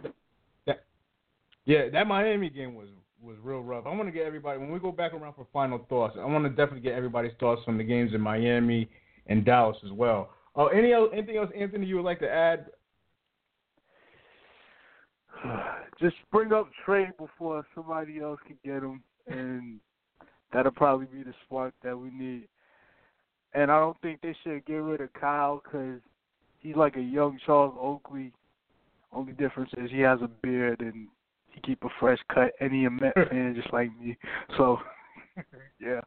that Miami game was real rough. I want to get everybody, when we go back around for final thoughts, I want to definitely get everybody's thoughts on the games in Miami and Dallas as well. Anything else, Anthony, you would like to add? Just bring up Trey before somebody else can get him, and that'll probably be the spark that we need. And I don't think they should get rid of Kyle because he's like a young Charles Oakley. Only difference is he has a beard and he keep a fresh cut, and he a Met fan just like me. So, yeah.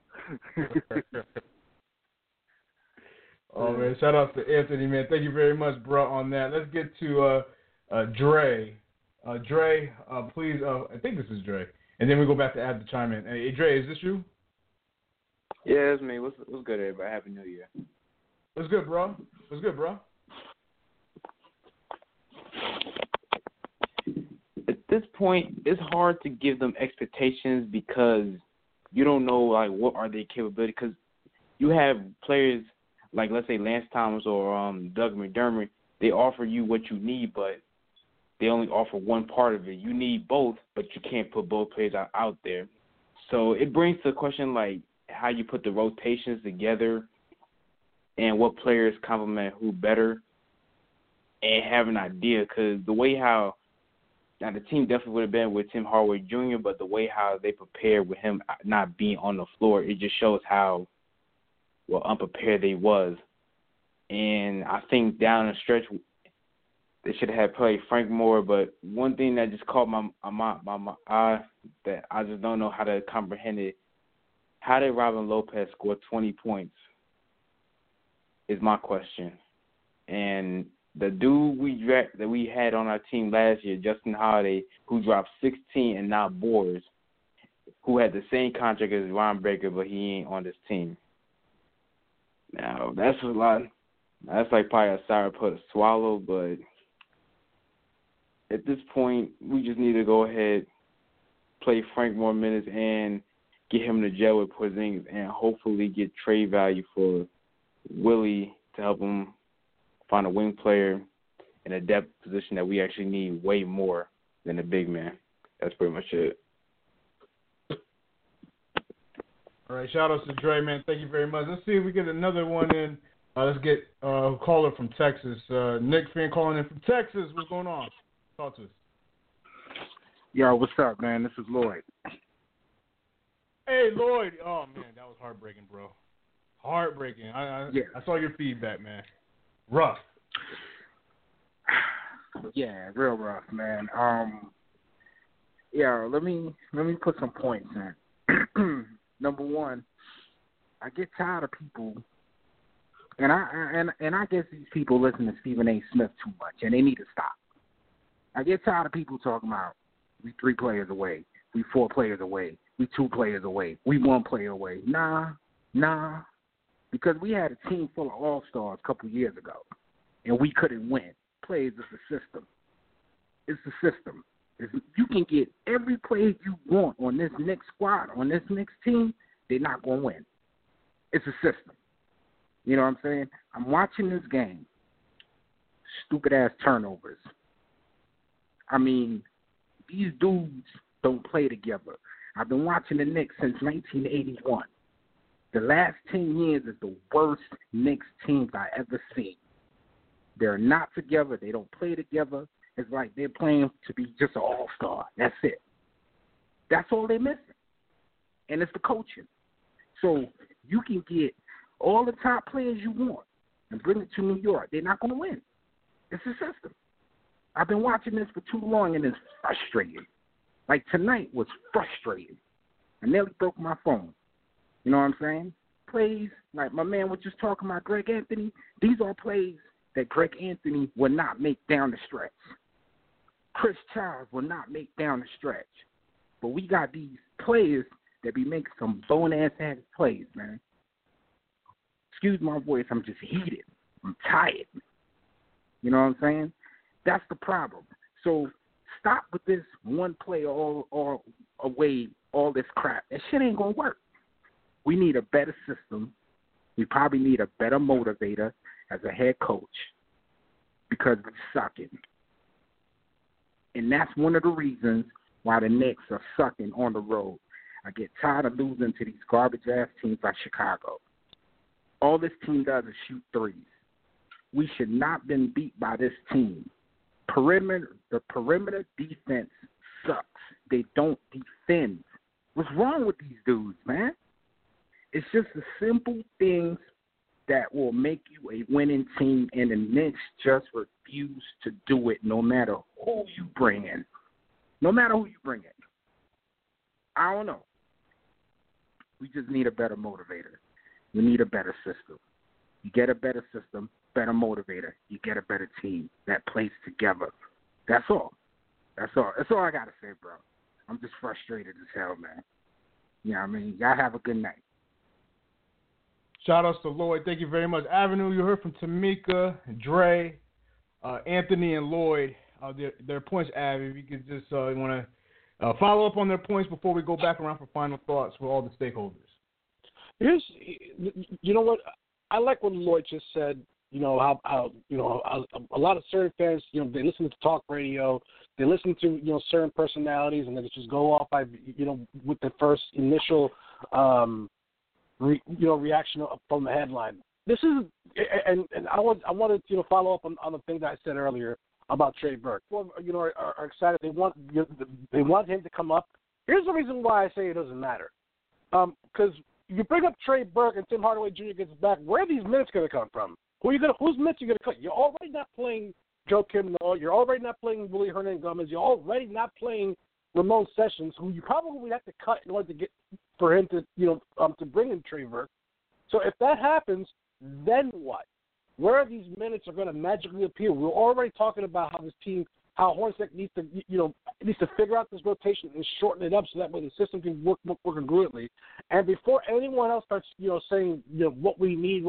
Oh, man, shout out to Anthony, man. Thank you very much, bro, on that. Let's get to Dre. Dre, please, I think this is Dre. And then we go back to Ab to chime in. Hey, Dre, is this you? Yeah, it's me. What's good, everybody? Happy New Year. What's good, bro? At this point, it's hard to give them expectations because you don't know, like, what are their capabilities. Because you have players like, let's say, Lance Thomas or Doug McDermott. They offer you what you need, but they only offer one part of it. You need both, but you can't put both players out there. So it brings to the question, like, how you put the rotations together and what players complement who better and have an idea. Because the way how now the team definitely would have been with Tim Hardaway Jr., but the way how they prepared with him not being on the floor, it just shows how unprepared they was. And I think down the stretch they should have played Frank more. But one thing that just caught my eye that I just don't know how to comprehend it. How did Robin Lopez score 20 points is my question. And the dude that we had on our team last year, Justin Holiday, who dropped 16 and not boards, who had the same contract as Ron Baker, but he ain't on this team. Now, that's a lot. That's like probably a sour pill to swallow, but at this point, we just need to go ahead, play Frank more minutes, and get him to gel with Porzingis, and hopefully get trade value for Willie to help him find a wing player in a depth position that we actually need way more than a big man. That's pretty much it. All right, shout out to Dre, man. Thank you very much. Let's see if we get another one in. Let's get a caller from Texas. Nick Finn calling in from Texas. What's going on? Talk to us. Yo, what's up, man? This is Lloyd. Hey, Lloyd. Oh, man, that was heartbreaking, bro. Heartbreaking. I saw your feedback, man. Rough. Yeah, real rough, man. Let me put some points in. Number one, I get tired of people, and I guess these people listen to Stephen A. Smith too much, and they need to stop. I get tired of people talking about we 3 players away, we 4 players away, we 2 players away, we 1 player away. Nah, because we had a team full of all-stars a couple years ago. and we couldn't win. Players is the system. It's the system. You can get every player you want on this next squad, on this next team, they're not going to win. It's a system. You know what I'm saying? I'm watching this game. Stupid-ass turnovers. I mean, these dudes don't play together. I've been watching the Knicks since 1981. The last 10 years is the worst Knicks teams I ever seen. They're not together. They don't play together. It's like they're playing to be just an all-star. That's it. That's all they're missing. And it's the coaching. So you can get all the top players you want and bring it to New York. They're not going to win. It's a system. I've been watching this for too long, and it's frustrating. Like tonight was frustrating. I nearly broke my phone. You know what I'm saying? Plays, like my man was just talking about Greg Anthony, these are plays that Greg Anthony will not make down the stretch. Chris Childs will not make down the stretch. But we got these players that be making some bone-ass plays, man. Excuse my voice, I'm just heated. I'm tired. You know what I'm saying? That's the problem. So stop with this one play all away, all this crap. That shit ain't going to work. We need a better system. We probably need a better motivator as a head coach because we're sucking. And that's one of the reasons why the Knicks are sucking on the road. I get tired of losing to these garbage-ass teams like Chicago. All this team does is shoot threes. We should not have been beat by this team. The perimeter defense sucks. They don't defend. What's wrong with these dudes, man? It's just the simple things that will make you a winning team, and the Knicks just refuse to do it no matter who you bring in. No matter who you bring in. I don't know. We just need a better motivator. We need a better system. You get a better system, better motivator, you get a better team that plays together. That's all. That's all I got to say, bro. I'm just frustrated as hell, man. You know what I mean? Y'all have a good night. Shout outs to Lloyd. Thank you very much. Avenue, you heard from Tamika, Dre, Anthony, and Lloyd. Their points, Abby. If you could just want to follow up on their points before we go back around for final thoughts with all the stakeholders. You know what? I like what Lloyd just said. You know how a lot of certain fans, they listen to talk radio, they listen to certain personalities, and they just go off by with the first initial reaction from the headline. This is and I wanted to follow up on the thing that I said earlier about Trey Burke. Are excited. They want him to come up. Here's the reason why I say it doesn't matter. Because you bring up Trey Burke and Tim Hardaway Jr. gets back. Where are these minutes going to come from? Whose minutes are you going to cut? You're already not playing Joe Kim Noah. You're already not playing Willie Hernangomez. You're already not playing Ramon Sessions, who you probably would have to cut in order to get for him to to bring in Trey Burke. So if that happens, then what? Where are these minutes are going to magically appear? We're already talking about how Hornacek needs to figure out this rotation and shorten it up so that way the system can work congruently. And before anyone else starts saying what we need,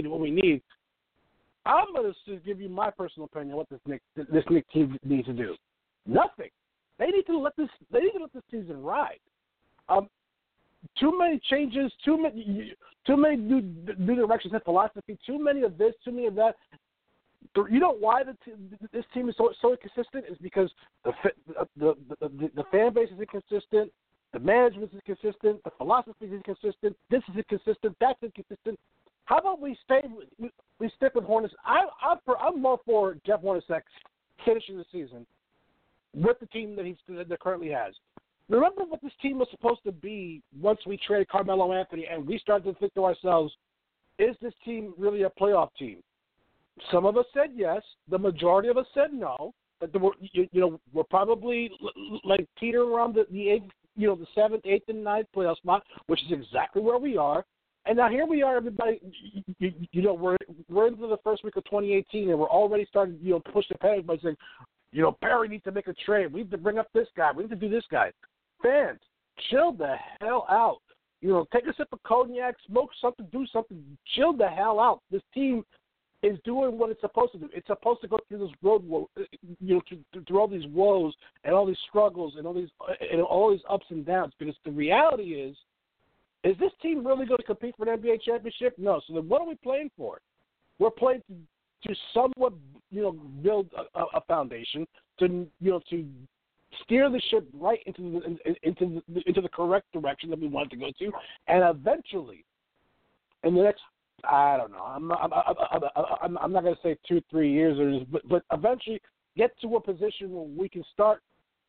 I'm going to give you my personal opinion what this Knicks team needs to do. Nothing. They need to let this season ride. Too many changes, too many new directions in philosophy, too many of this, too many of that. You know why this team is so inconsistent is because the fan base is inconsistent, the management is inconsistent, the philosophy is inconsistent, this is inconsistent, that's inconsistent. How about we stick with Hornacek? I'm more for Jeff Hornacek finishing the season with the team that currently has. Remember what this team was supposed to be once we traded Carmelo Anthony, and we started to think to ourselves, is this team really a playoff team? Some of us said yes. The majority of us said no. But we're probably like teetering around the eighth, the seventh, eighth, and ninth playoff spot, which is exactly where we are. And now here we are, everybody. We're into the first week of 2018, and we're already starting to push the panic by saying, Barry needs to make a trade. We need to bring up this guy. We need to do this guy. Fans, chill the hell out. Take a sip of cognac, smoke something, do something. Chill the hell out. This team is doing what it's supposed to do. It's supposed to go through this road, through all these woes and all these struggles and all these ups and downs. Because the reality is this team really going to compete for an NBA championship? No. So then, what are we playing for? We're playing to somewhat, build a foundation to steer the ship right into the correct direction that we want to go to, and eventually, in the next, I don't know, I'm not going to say 2-3 years, but eventually get to a position where we can start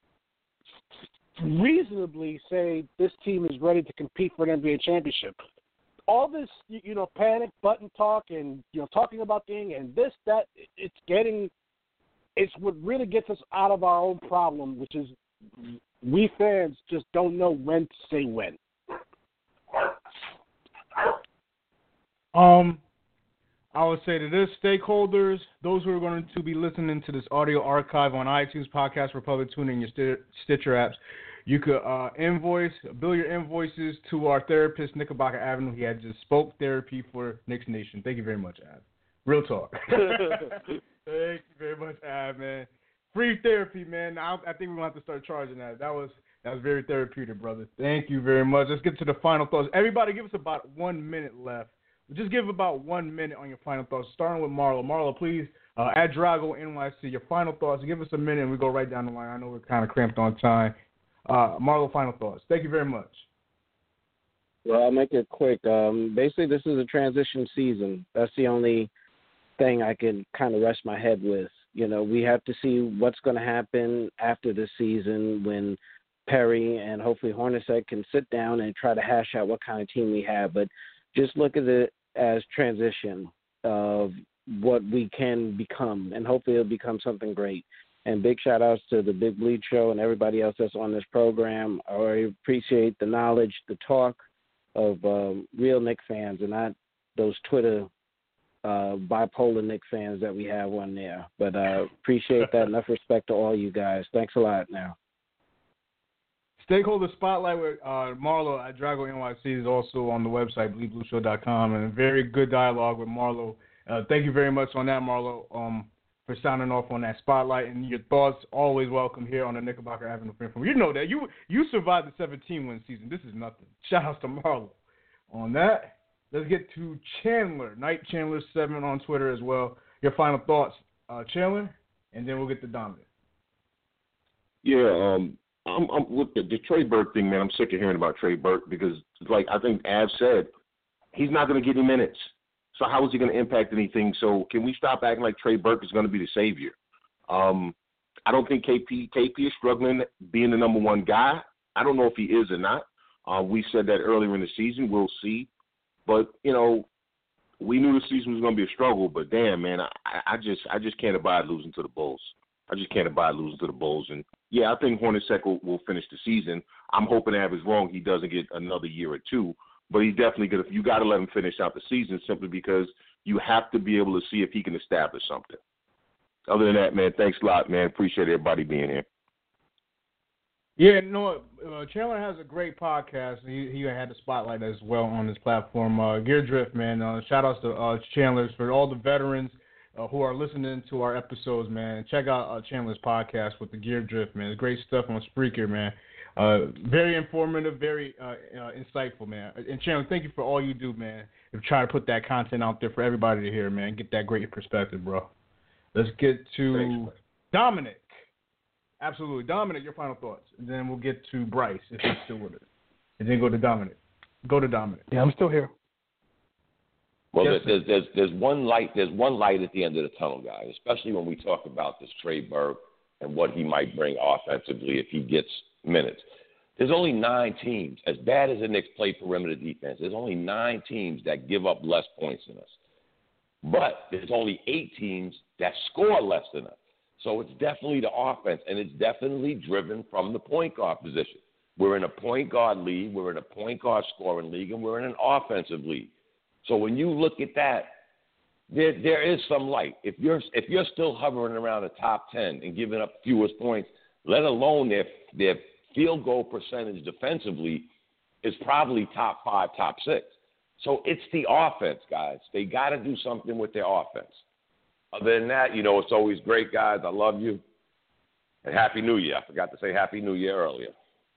reasonably say this team is ready to compete for an NBA championship. All this, panic button talk and talking about things and this, that, it's what really gets us out of our own problem, which is we fans just don't know when to say when. I would say to this, stakeholders, those who are going to be listening to this audio archive on iTunes, Podcast Republic, TuneIn, your Stitcher apps, you could bill your invoices to our therapist, Knickerbocker Avenue. He had just spoke therapy for Knicks Nation. Thank you very much, Ab. Real talk. Thank you very much, Ab, man. Free therapy, man. I think we're going to have to start charging that. That was very therapeutic, brother. Thank you very much. Let's get to the final thoughts. Everybody, give us about 1 minute left. Just give about 1 minute on your final thoughts, starting with Marlo. Marlo, please, at Drago NYC, your final thoughts. Give us a minute and we go right down the line. I know we're kind of cramped on time. Marlo, final thoughts. Thank you very much. Well, I'll make it quick. Basically, this is a transition season. That's the only thing I can kind of rest my head with. We have to see what's going to happen after this season when Perry and hopefully Hornacek can sit down and try to hash out what kind of team we have. But just look at it as transition of what we can become, and hopefully it'll become something great. And big shout-outs to the Big Bleed Show and everybody else that's on this program. I appreciate the knowledge, the talk of real Knicks fans and not those Twitter bipolar Knicks fans that we have on there. But appreciate that. Enough respect to all you guys. Thanks a lot now. Stakeholder Spotlight with Marlo at Drago NYC is also on the website, bleedblueshow.com, and a very good dialogue with Marlo. Thank you very much on that, Marlo, for sounding off on that spotlight. And your thoughts always welcome here on the Knickerbocker Avenue Film Forum. You know that. You survived the 17-win season. This is nothing. Shout out to Marlo on that. Let's get to Chandler, Night Chandler 7 on Twitter as well. Your final thoughts, Chandler, and then we'll get to Dominic. Yeah, I'm with the Trey Burke thing, man. I'm sick of hearing about Trey Burke because, like I think Av said, he's not going to get any minutes. So how is he going to impact anything? So can we stop acting like Trey Burke is going to be the savior? I don't think KP is struggling being the number one guy. I don't know if he is or not. We said that earlier in the season. We'll see. But, we knew the season was going to be a struggle. But, damn, man, I just can't abide losing to the Bulls. I just can't abide losing to the Bulls. And, yeah, I think Hornacek will finish the season. I'm hoping Av is wrong. He doesn't get another year or two. But he's definitely going to – you got to let him finish out the season simply because you have to be able to see if he can establish something. Other than that, man, thanks a lot, man. Appreciate everybody being here. Yeah, Chandler has a great podcast. He had the spotlight as well on his platform. Gear Drift, man. Shout outs to Chandler's for all the veterans who are listening to our episodes, man. Check out Chandler's podcast with the Gear Drift, man. It's great stuff on Spreaker, man. Very informative, very insightful, man. And Chandler, thank you for all you do, man. If try to put that content out there for everybody to hear, man. Get that great perspective, bro. Let's get to Dominic. Absolutely. Dominic, your final thoughts. And then we'll get to Bryce, if he's still with us. And then go to Dominic. Yeah, I'm still here. Well, yes, there's one light. There's one light at the end of the tunnel, guys. Especially when we talk about this Trey Burke and what he might bring offensively if he gets minutes. There's only 9 teams. As bad as the Knicks play perimeter defense, there's only 9 teams that give up less points than us. But there's only 8 teams that score less than us. So it's definitely the offense, and it's definitely driven from the point guard position. We're in a point guard league, we're in a point guard scoring league, and we're in an offensive league. So when you look at that, there is some light. If you're still hovering around the top 10 and giving up fewest points, let alone their field goal percentage defensively is probably top 5, top 6. So it's the offense, guys. They got to do something with their offense. Other than that, it's always great, guys. I love you. And Happy New Year. I forgot to say Happy New Year earlier.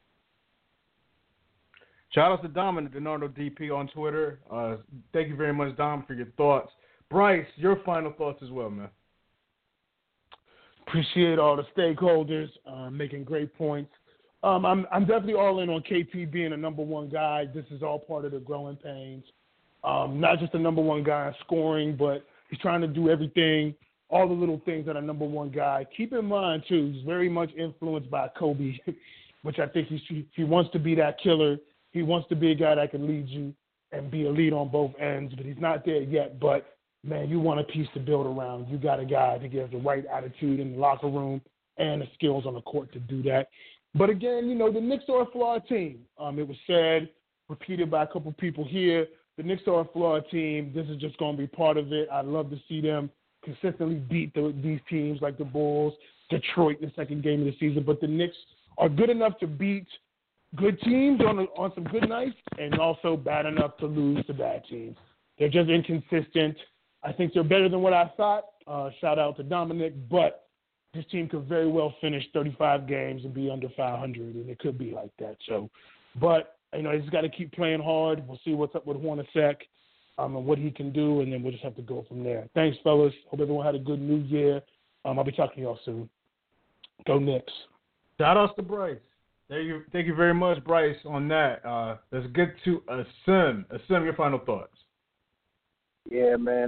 Shout out to Dominic Denardo DP on Twitter. Thank you very much, Dom, for your thoughts. Bryce, your final thoughts as well, man. Appreciate all the stakeholders making great points. I'm definitely all in on KP being a number one guy. This is all part of the growing pains. Not just a number one guy in scoring, but he's trying to do everything, all the little things that a number one guy. Keep in mind, too, he's very much influenced by Kobe, which I think he wants to be that killer. He wants to be a guy that can lead you and be a lead on both ends, but he's not there yet. But, man, you want a piece to build around. You got a guy that gives the right attitude in the locker room and the skills on the court to do that. But, again, the Knicks are a flawed team. It was said, repeated by a couple people here, the Knicks are a flawed team. This is just going to be part of it. I'd love to see them consistently beat these teams like the Bulls, Detroit in the second game of the season. But the Knicks are good enough to beat good teams on some good nights and also bad enough to lose to bad teams. They're just inconsistent. I think they're better than what I thought. Shout out to Dominic. But this team could very well finish 35 games and be under 500, and it could be like that. But they just got to keep playing hard. We'll see what's up with Hornacek and what he can do, and then we'll just have to go from there. Thanks, fellas. Hope everyone had a good New Year. I'll be talking to y'all soon. Go Knicks. Shout outs to Bryce. Thank you very much, Bryce, on that. Let's get to Asim. Asim, your final thoughts. Yeah, man.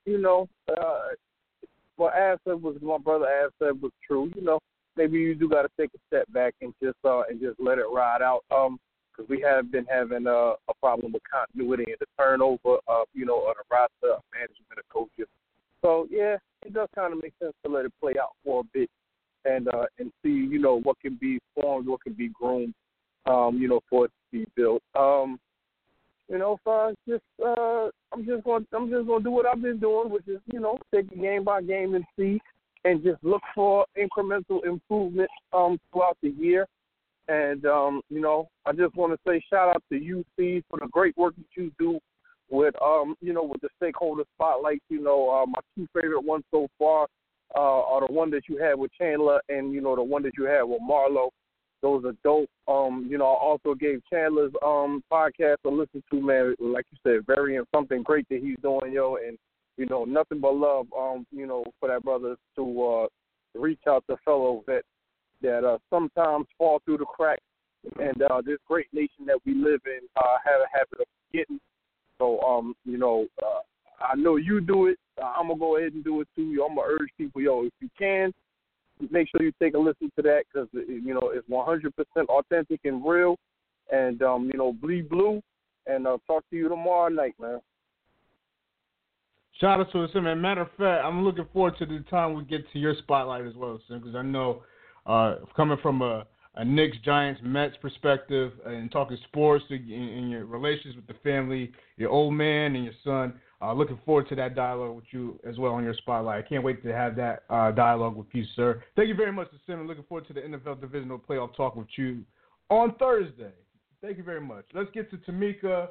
What Av said was my brother Av said was true. Maybe you do got to take a step back and just let it ride out. Because we have been having a problem with continuity and the turnover of the roster, of management, of coaches. So yeah, it does kind of make sense to let it play out for a bit and see what can be formed, what can be groomed, for it to be built. So I'm just going to do what I've been doing, which is take it game by game and see, and just look for incremental improvement throughout the year. And I just want to say shout out to you, Steve, for the great work that you do with with the stakeholder spotlights. My two favorite ones so far are the one that you had with Chandler and the one that you had with Marlo. Those are dope. I also gave Chandler's podcast a listen to, man. Like you said, something great that he's doing, and nothing but love, for that brother to reach out to fellows that sometimes fall through the cracks, and this great nation that we live in have a habit of forgetting. So, I know you do it. I'm going to go ahead and do it too. I'm going to urge people, if you can, make sure you take a listen to that because, it's 100% authentic and real. And, bleed blue. And talk to you tomorrow night, man. Shout out to us, man. Matter of fact, I'm looking forward to the time we get to your spotlight as well, because I know coming from a Knicks, Giants, Mets perspective and talking sports and your relations with the family, your old man and your son, looking forward to that dialogue with you as well on your spotlight. I can't wait to have that dialogue with you, sir. Thank you very much, Sim. Looking forward to the NFL Divisional Playoff talk with you on Thursday. Thank you very much. Let's get to Tamika.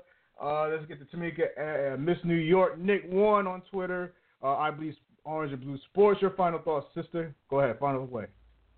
Miss New York, Nick 1 on Twitter. I believe Orange and Blue Sports. Your final thoughts, sister? Go ahead. Final way.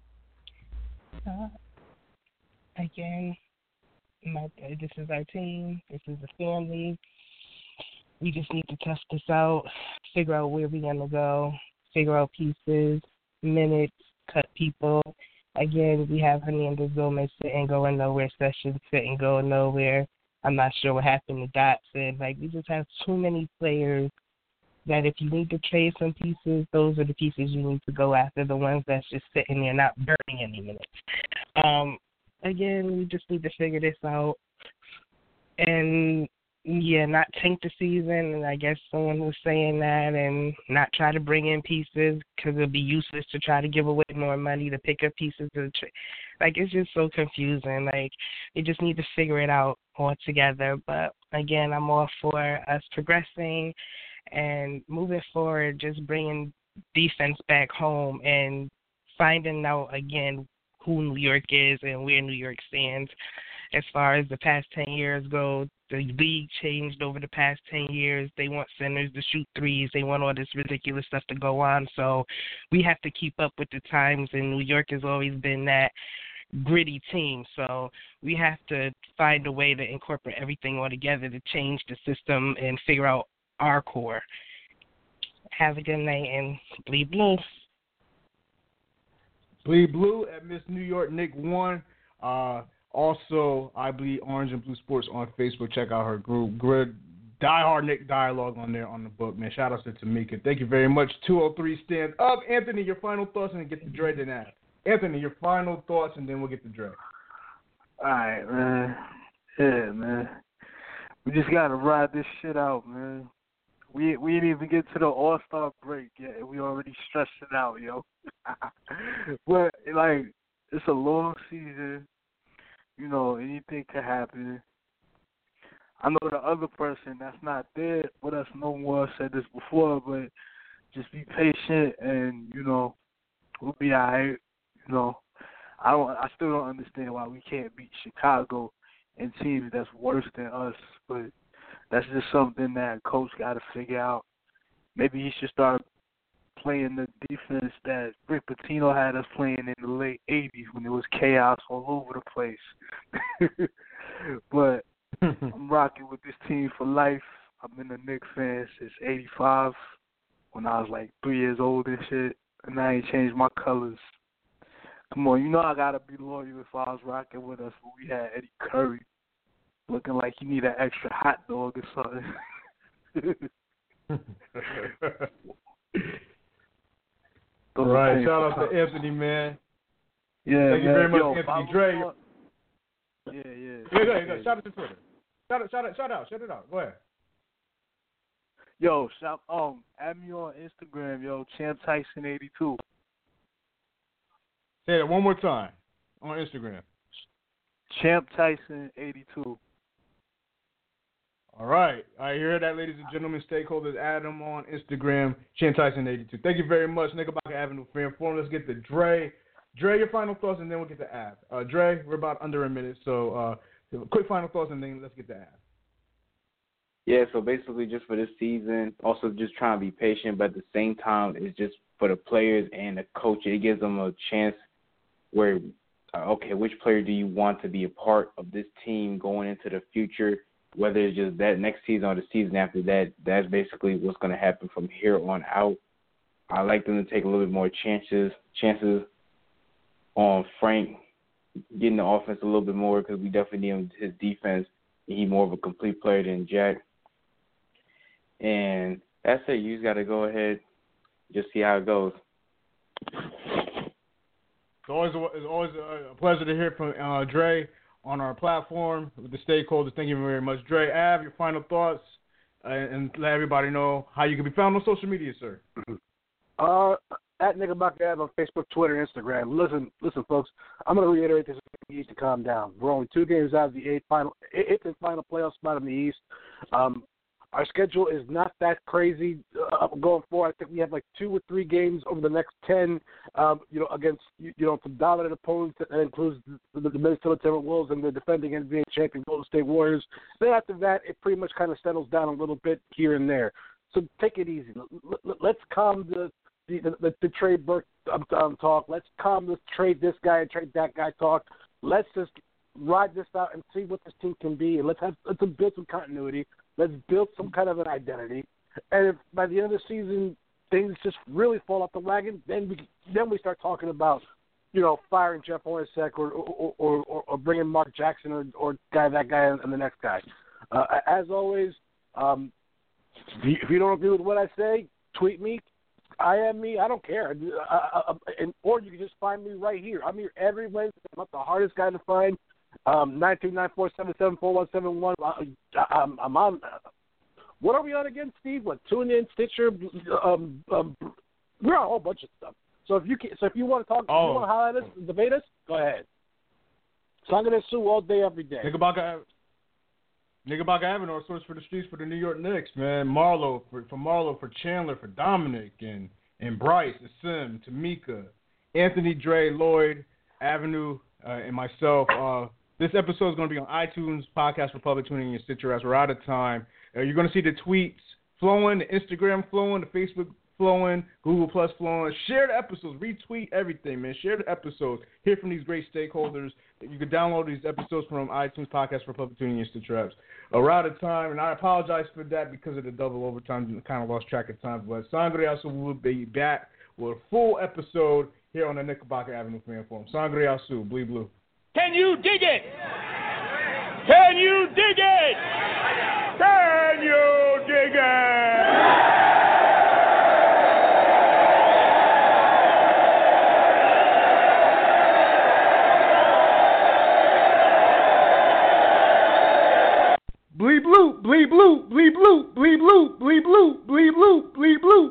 Again, this is our team. This is the family. We just need to test this out, figure out where we're going to go, figure out pieces, minutes, cut people. Again, we have Hernandez Gomez sitting, going nowhere, Sessions sitting, going nowhere. I'm not sure what happened to Dotson. We just have too many players that if you need to trade some pieces, those are the pieces you need to go after, the ones that's just sitting there not burning any minutes. Again, we just need to figure this out and, not tank the season. And I guess someone was saying that, and not try to bring in pieces because it'll be useless to try to give away more money to pick up pieces. It's just so confusing. You just need to figure it out all together. But, again, I'm all for us progressing and moving forward, just bringing defense back home and finding out, again, who New York is and where New York stands. as far as the past 10 years go. The league changed over the past 10 years. They want centers to shoot threes. They want all this ridiculous stuff to go on. So we have to keep up with the times, and New York has always been that gritty team. So we have to find a way to incorporate everything all together to change the system and figure out our core. Have a good night and bleed blue. Bleed Blue at Miss New York Nick 1. Also, I Bleed Orange and Blue Sports on Facebook. Check out her group. Good diehard Nick dialogue on there on the book, man. Shout out to Tamika. Thank you very much. 203 stand up. Anthony, your final thoughts and then get the Dre to that. Anthony, your final thoughts and then we'll get the Dre. All right, man. Yeah, man. We just got to ride this shit out, man. We didn't even get to the All-Star break yet. We already stressed it out, yo. But, like, it's a long season. You know, anything could happen. I know the other person that's not there with us no more said this before, but just be patient and, you know, we'll be all right. You know, I still don't understand why we can't beat Chicago and teams that's worse than us, but that's just something that coach got to figure out. Maybe he should start playing the defense that Rick Pitino had us playing in the late 80s when it was chaos all over the place. But I'm rocking with this team for life. I've been a Knicks fan since 85 when I was like 3 years old and shit, and I ain't changed my colors. Come on, you know I got to be loyal if I was rocking with us when we had Eddie Curry looking like he need an extra hot dog or something. All right, shout out to Anthony, man. Yeah, thank you very much, Anthony. Dre. Yeah. Go ahead. Shout out to Twitter. Shout it out. Go ahead. Yo, add me on Instagram, yo, Champ Tyson 82. Say that one more time on Instagram. Champ Tyson 82. All right. I hear that, ladies and gentlemen, stakeholders. Add them on Instagram, Champ Tyson 82. Thank you very much, Knickerbocker Avenue Fan Forum. Let's get to Dre. Dre, your final thoughts, and then we'll get to Av. Dre, we're about under a minute, so quick final thoughts, and then let's get to Av. Yeah, so basically just for this season, also just trying to be patient, but at the same time, it's just for the players and the coach. It gives them a chance where, okay, which player do you want to be a part of this team going into the future? Whether it's just that next season or the season after that, that's basically what's going to happen from here on out. I like them to take a little bit more chances on Frank getting the offense a little bit more because we definitely need his defense. He's more of a complete player than Jack. And that's it. You just got to go ahead, just see how it goes. It's always a pleasure to hear from Dre on our platform with the stakeholders. Thank you very much. Dre, Av, your final thoughts, and let everybody know how you can be found on social media, sir. At Knickerbocker Ave on Facebook, Twitter, Instagram. Listen, folks. I'm going to reiterate this: the East to calm down. We're only 2 games out of the eighth and final playoff spot in the East. Our schedule is not that crazy going forward. I think we have like 2 or 3 games over the next 10, against some dominant opponents. That includes the Minnesota Timberwolves and the defending NBA champion Golden State Warriors. Then after that, it pretty much kind of settles down a little bit here and there. So take it easy. Let's calm the trade Burke talk. Let's calm the trade this guy and trade that guy talk. Let's just ride this out and see what this team can be, and let's build some continuity. Let's build some kind of an identity. And if by the end of the season things just really fall off the wagon, then we start talking about, firing Jeff Hornacek or bringing Mark Jackson or that guy and the next guy. As always, if you don't agree with what I say, tweet me. I am me. I don't care. Or you can just find me right here. I'm here every Wednesday. I'm not the hardest guy to find. 929-477-4171. I'm on. What are we on again, Steve? What? TuneIn, Stitcher. We're on a whole bunch of stuff. So if you want to talk, if you want to holler at us, debate us, go ahead. So I'm going to sue all day, every day. Knickerbocker Avenue, our source for the streets for the New York Knicks, man. Marlo for Chandler, for Dominic, and Bryce, Sim, Tamika, Anthony, Dre, Lloyd, Avenue, and myself. This episode is going to be on iTunes, Podcast Republic, tuning in your Stitcher as we're out of time. You're going to see the tweets flowing, the Instagram flowing, the Facebook flowing, Google Plus flowing. Share the episodes, retweet everything, man. Share the episodes. Hear from these great stakeholders. You can download these episodes from iTunes, Podcast Republic, tuning in your Stitcher apps. We're out of time, and I apologize for that because of the double overtime. I kind of lost track of time, but Sangre Azul will be back with a full episode here on the Knickerbocker Avenue Fan Forum. Sangre Azul, Bleed Blue. Can you dig it? Can you dig it? Can you dig it? Bleed blue, bleed blue, bleed blue, bleed blue, bleed blue, bleed blue, bleed blue.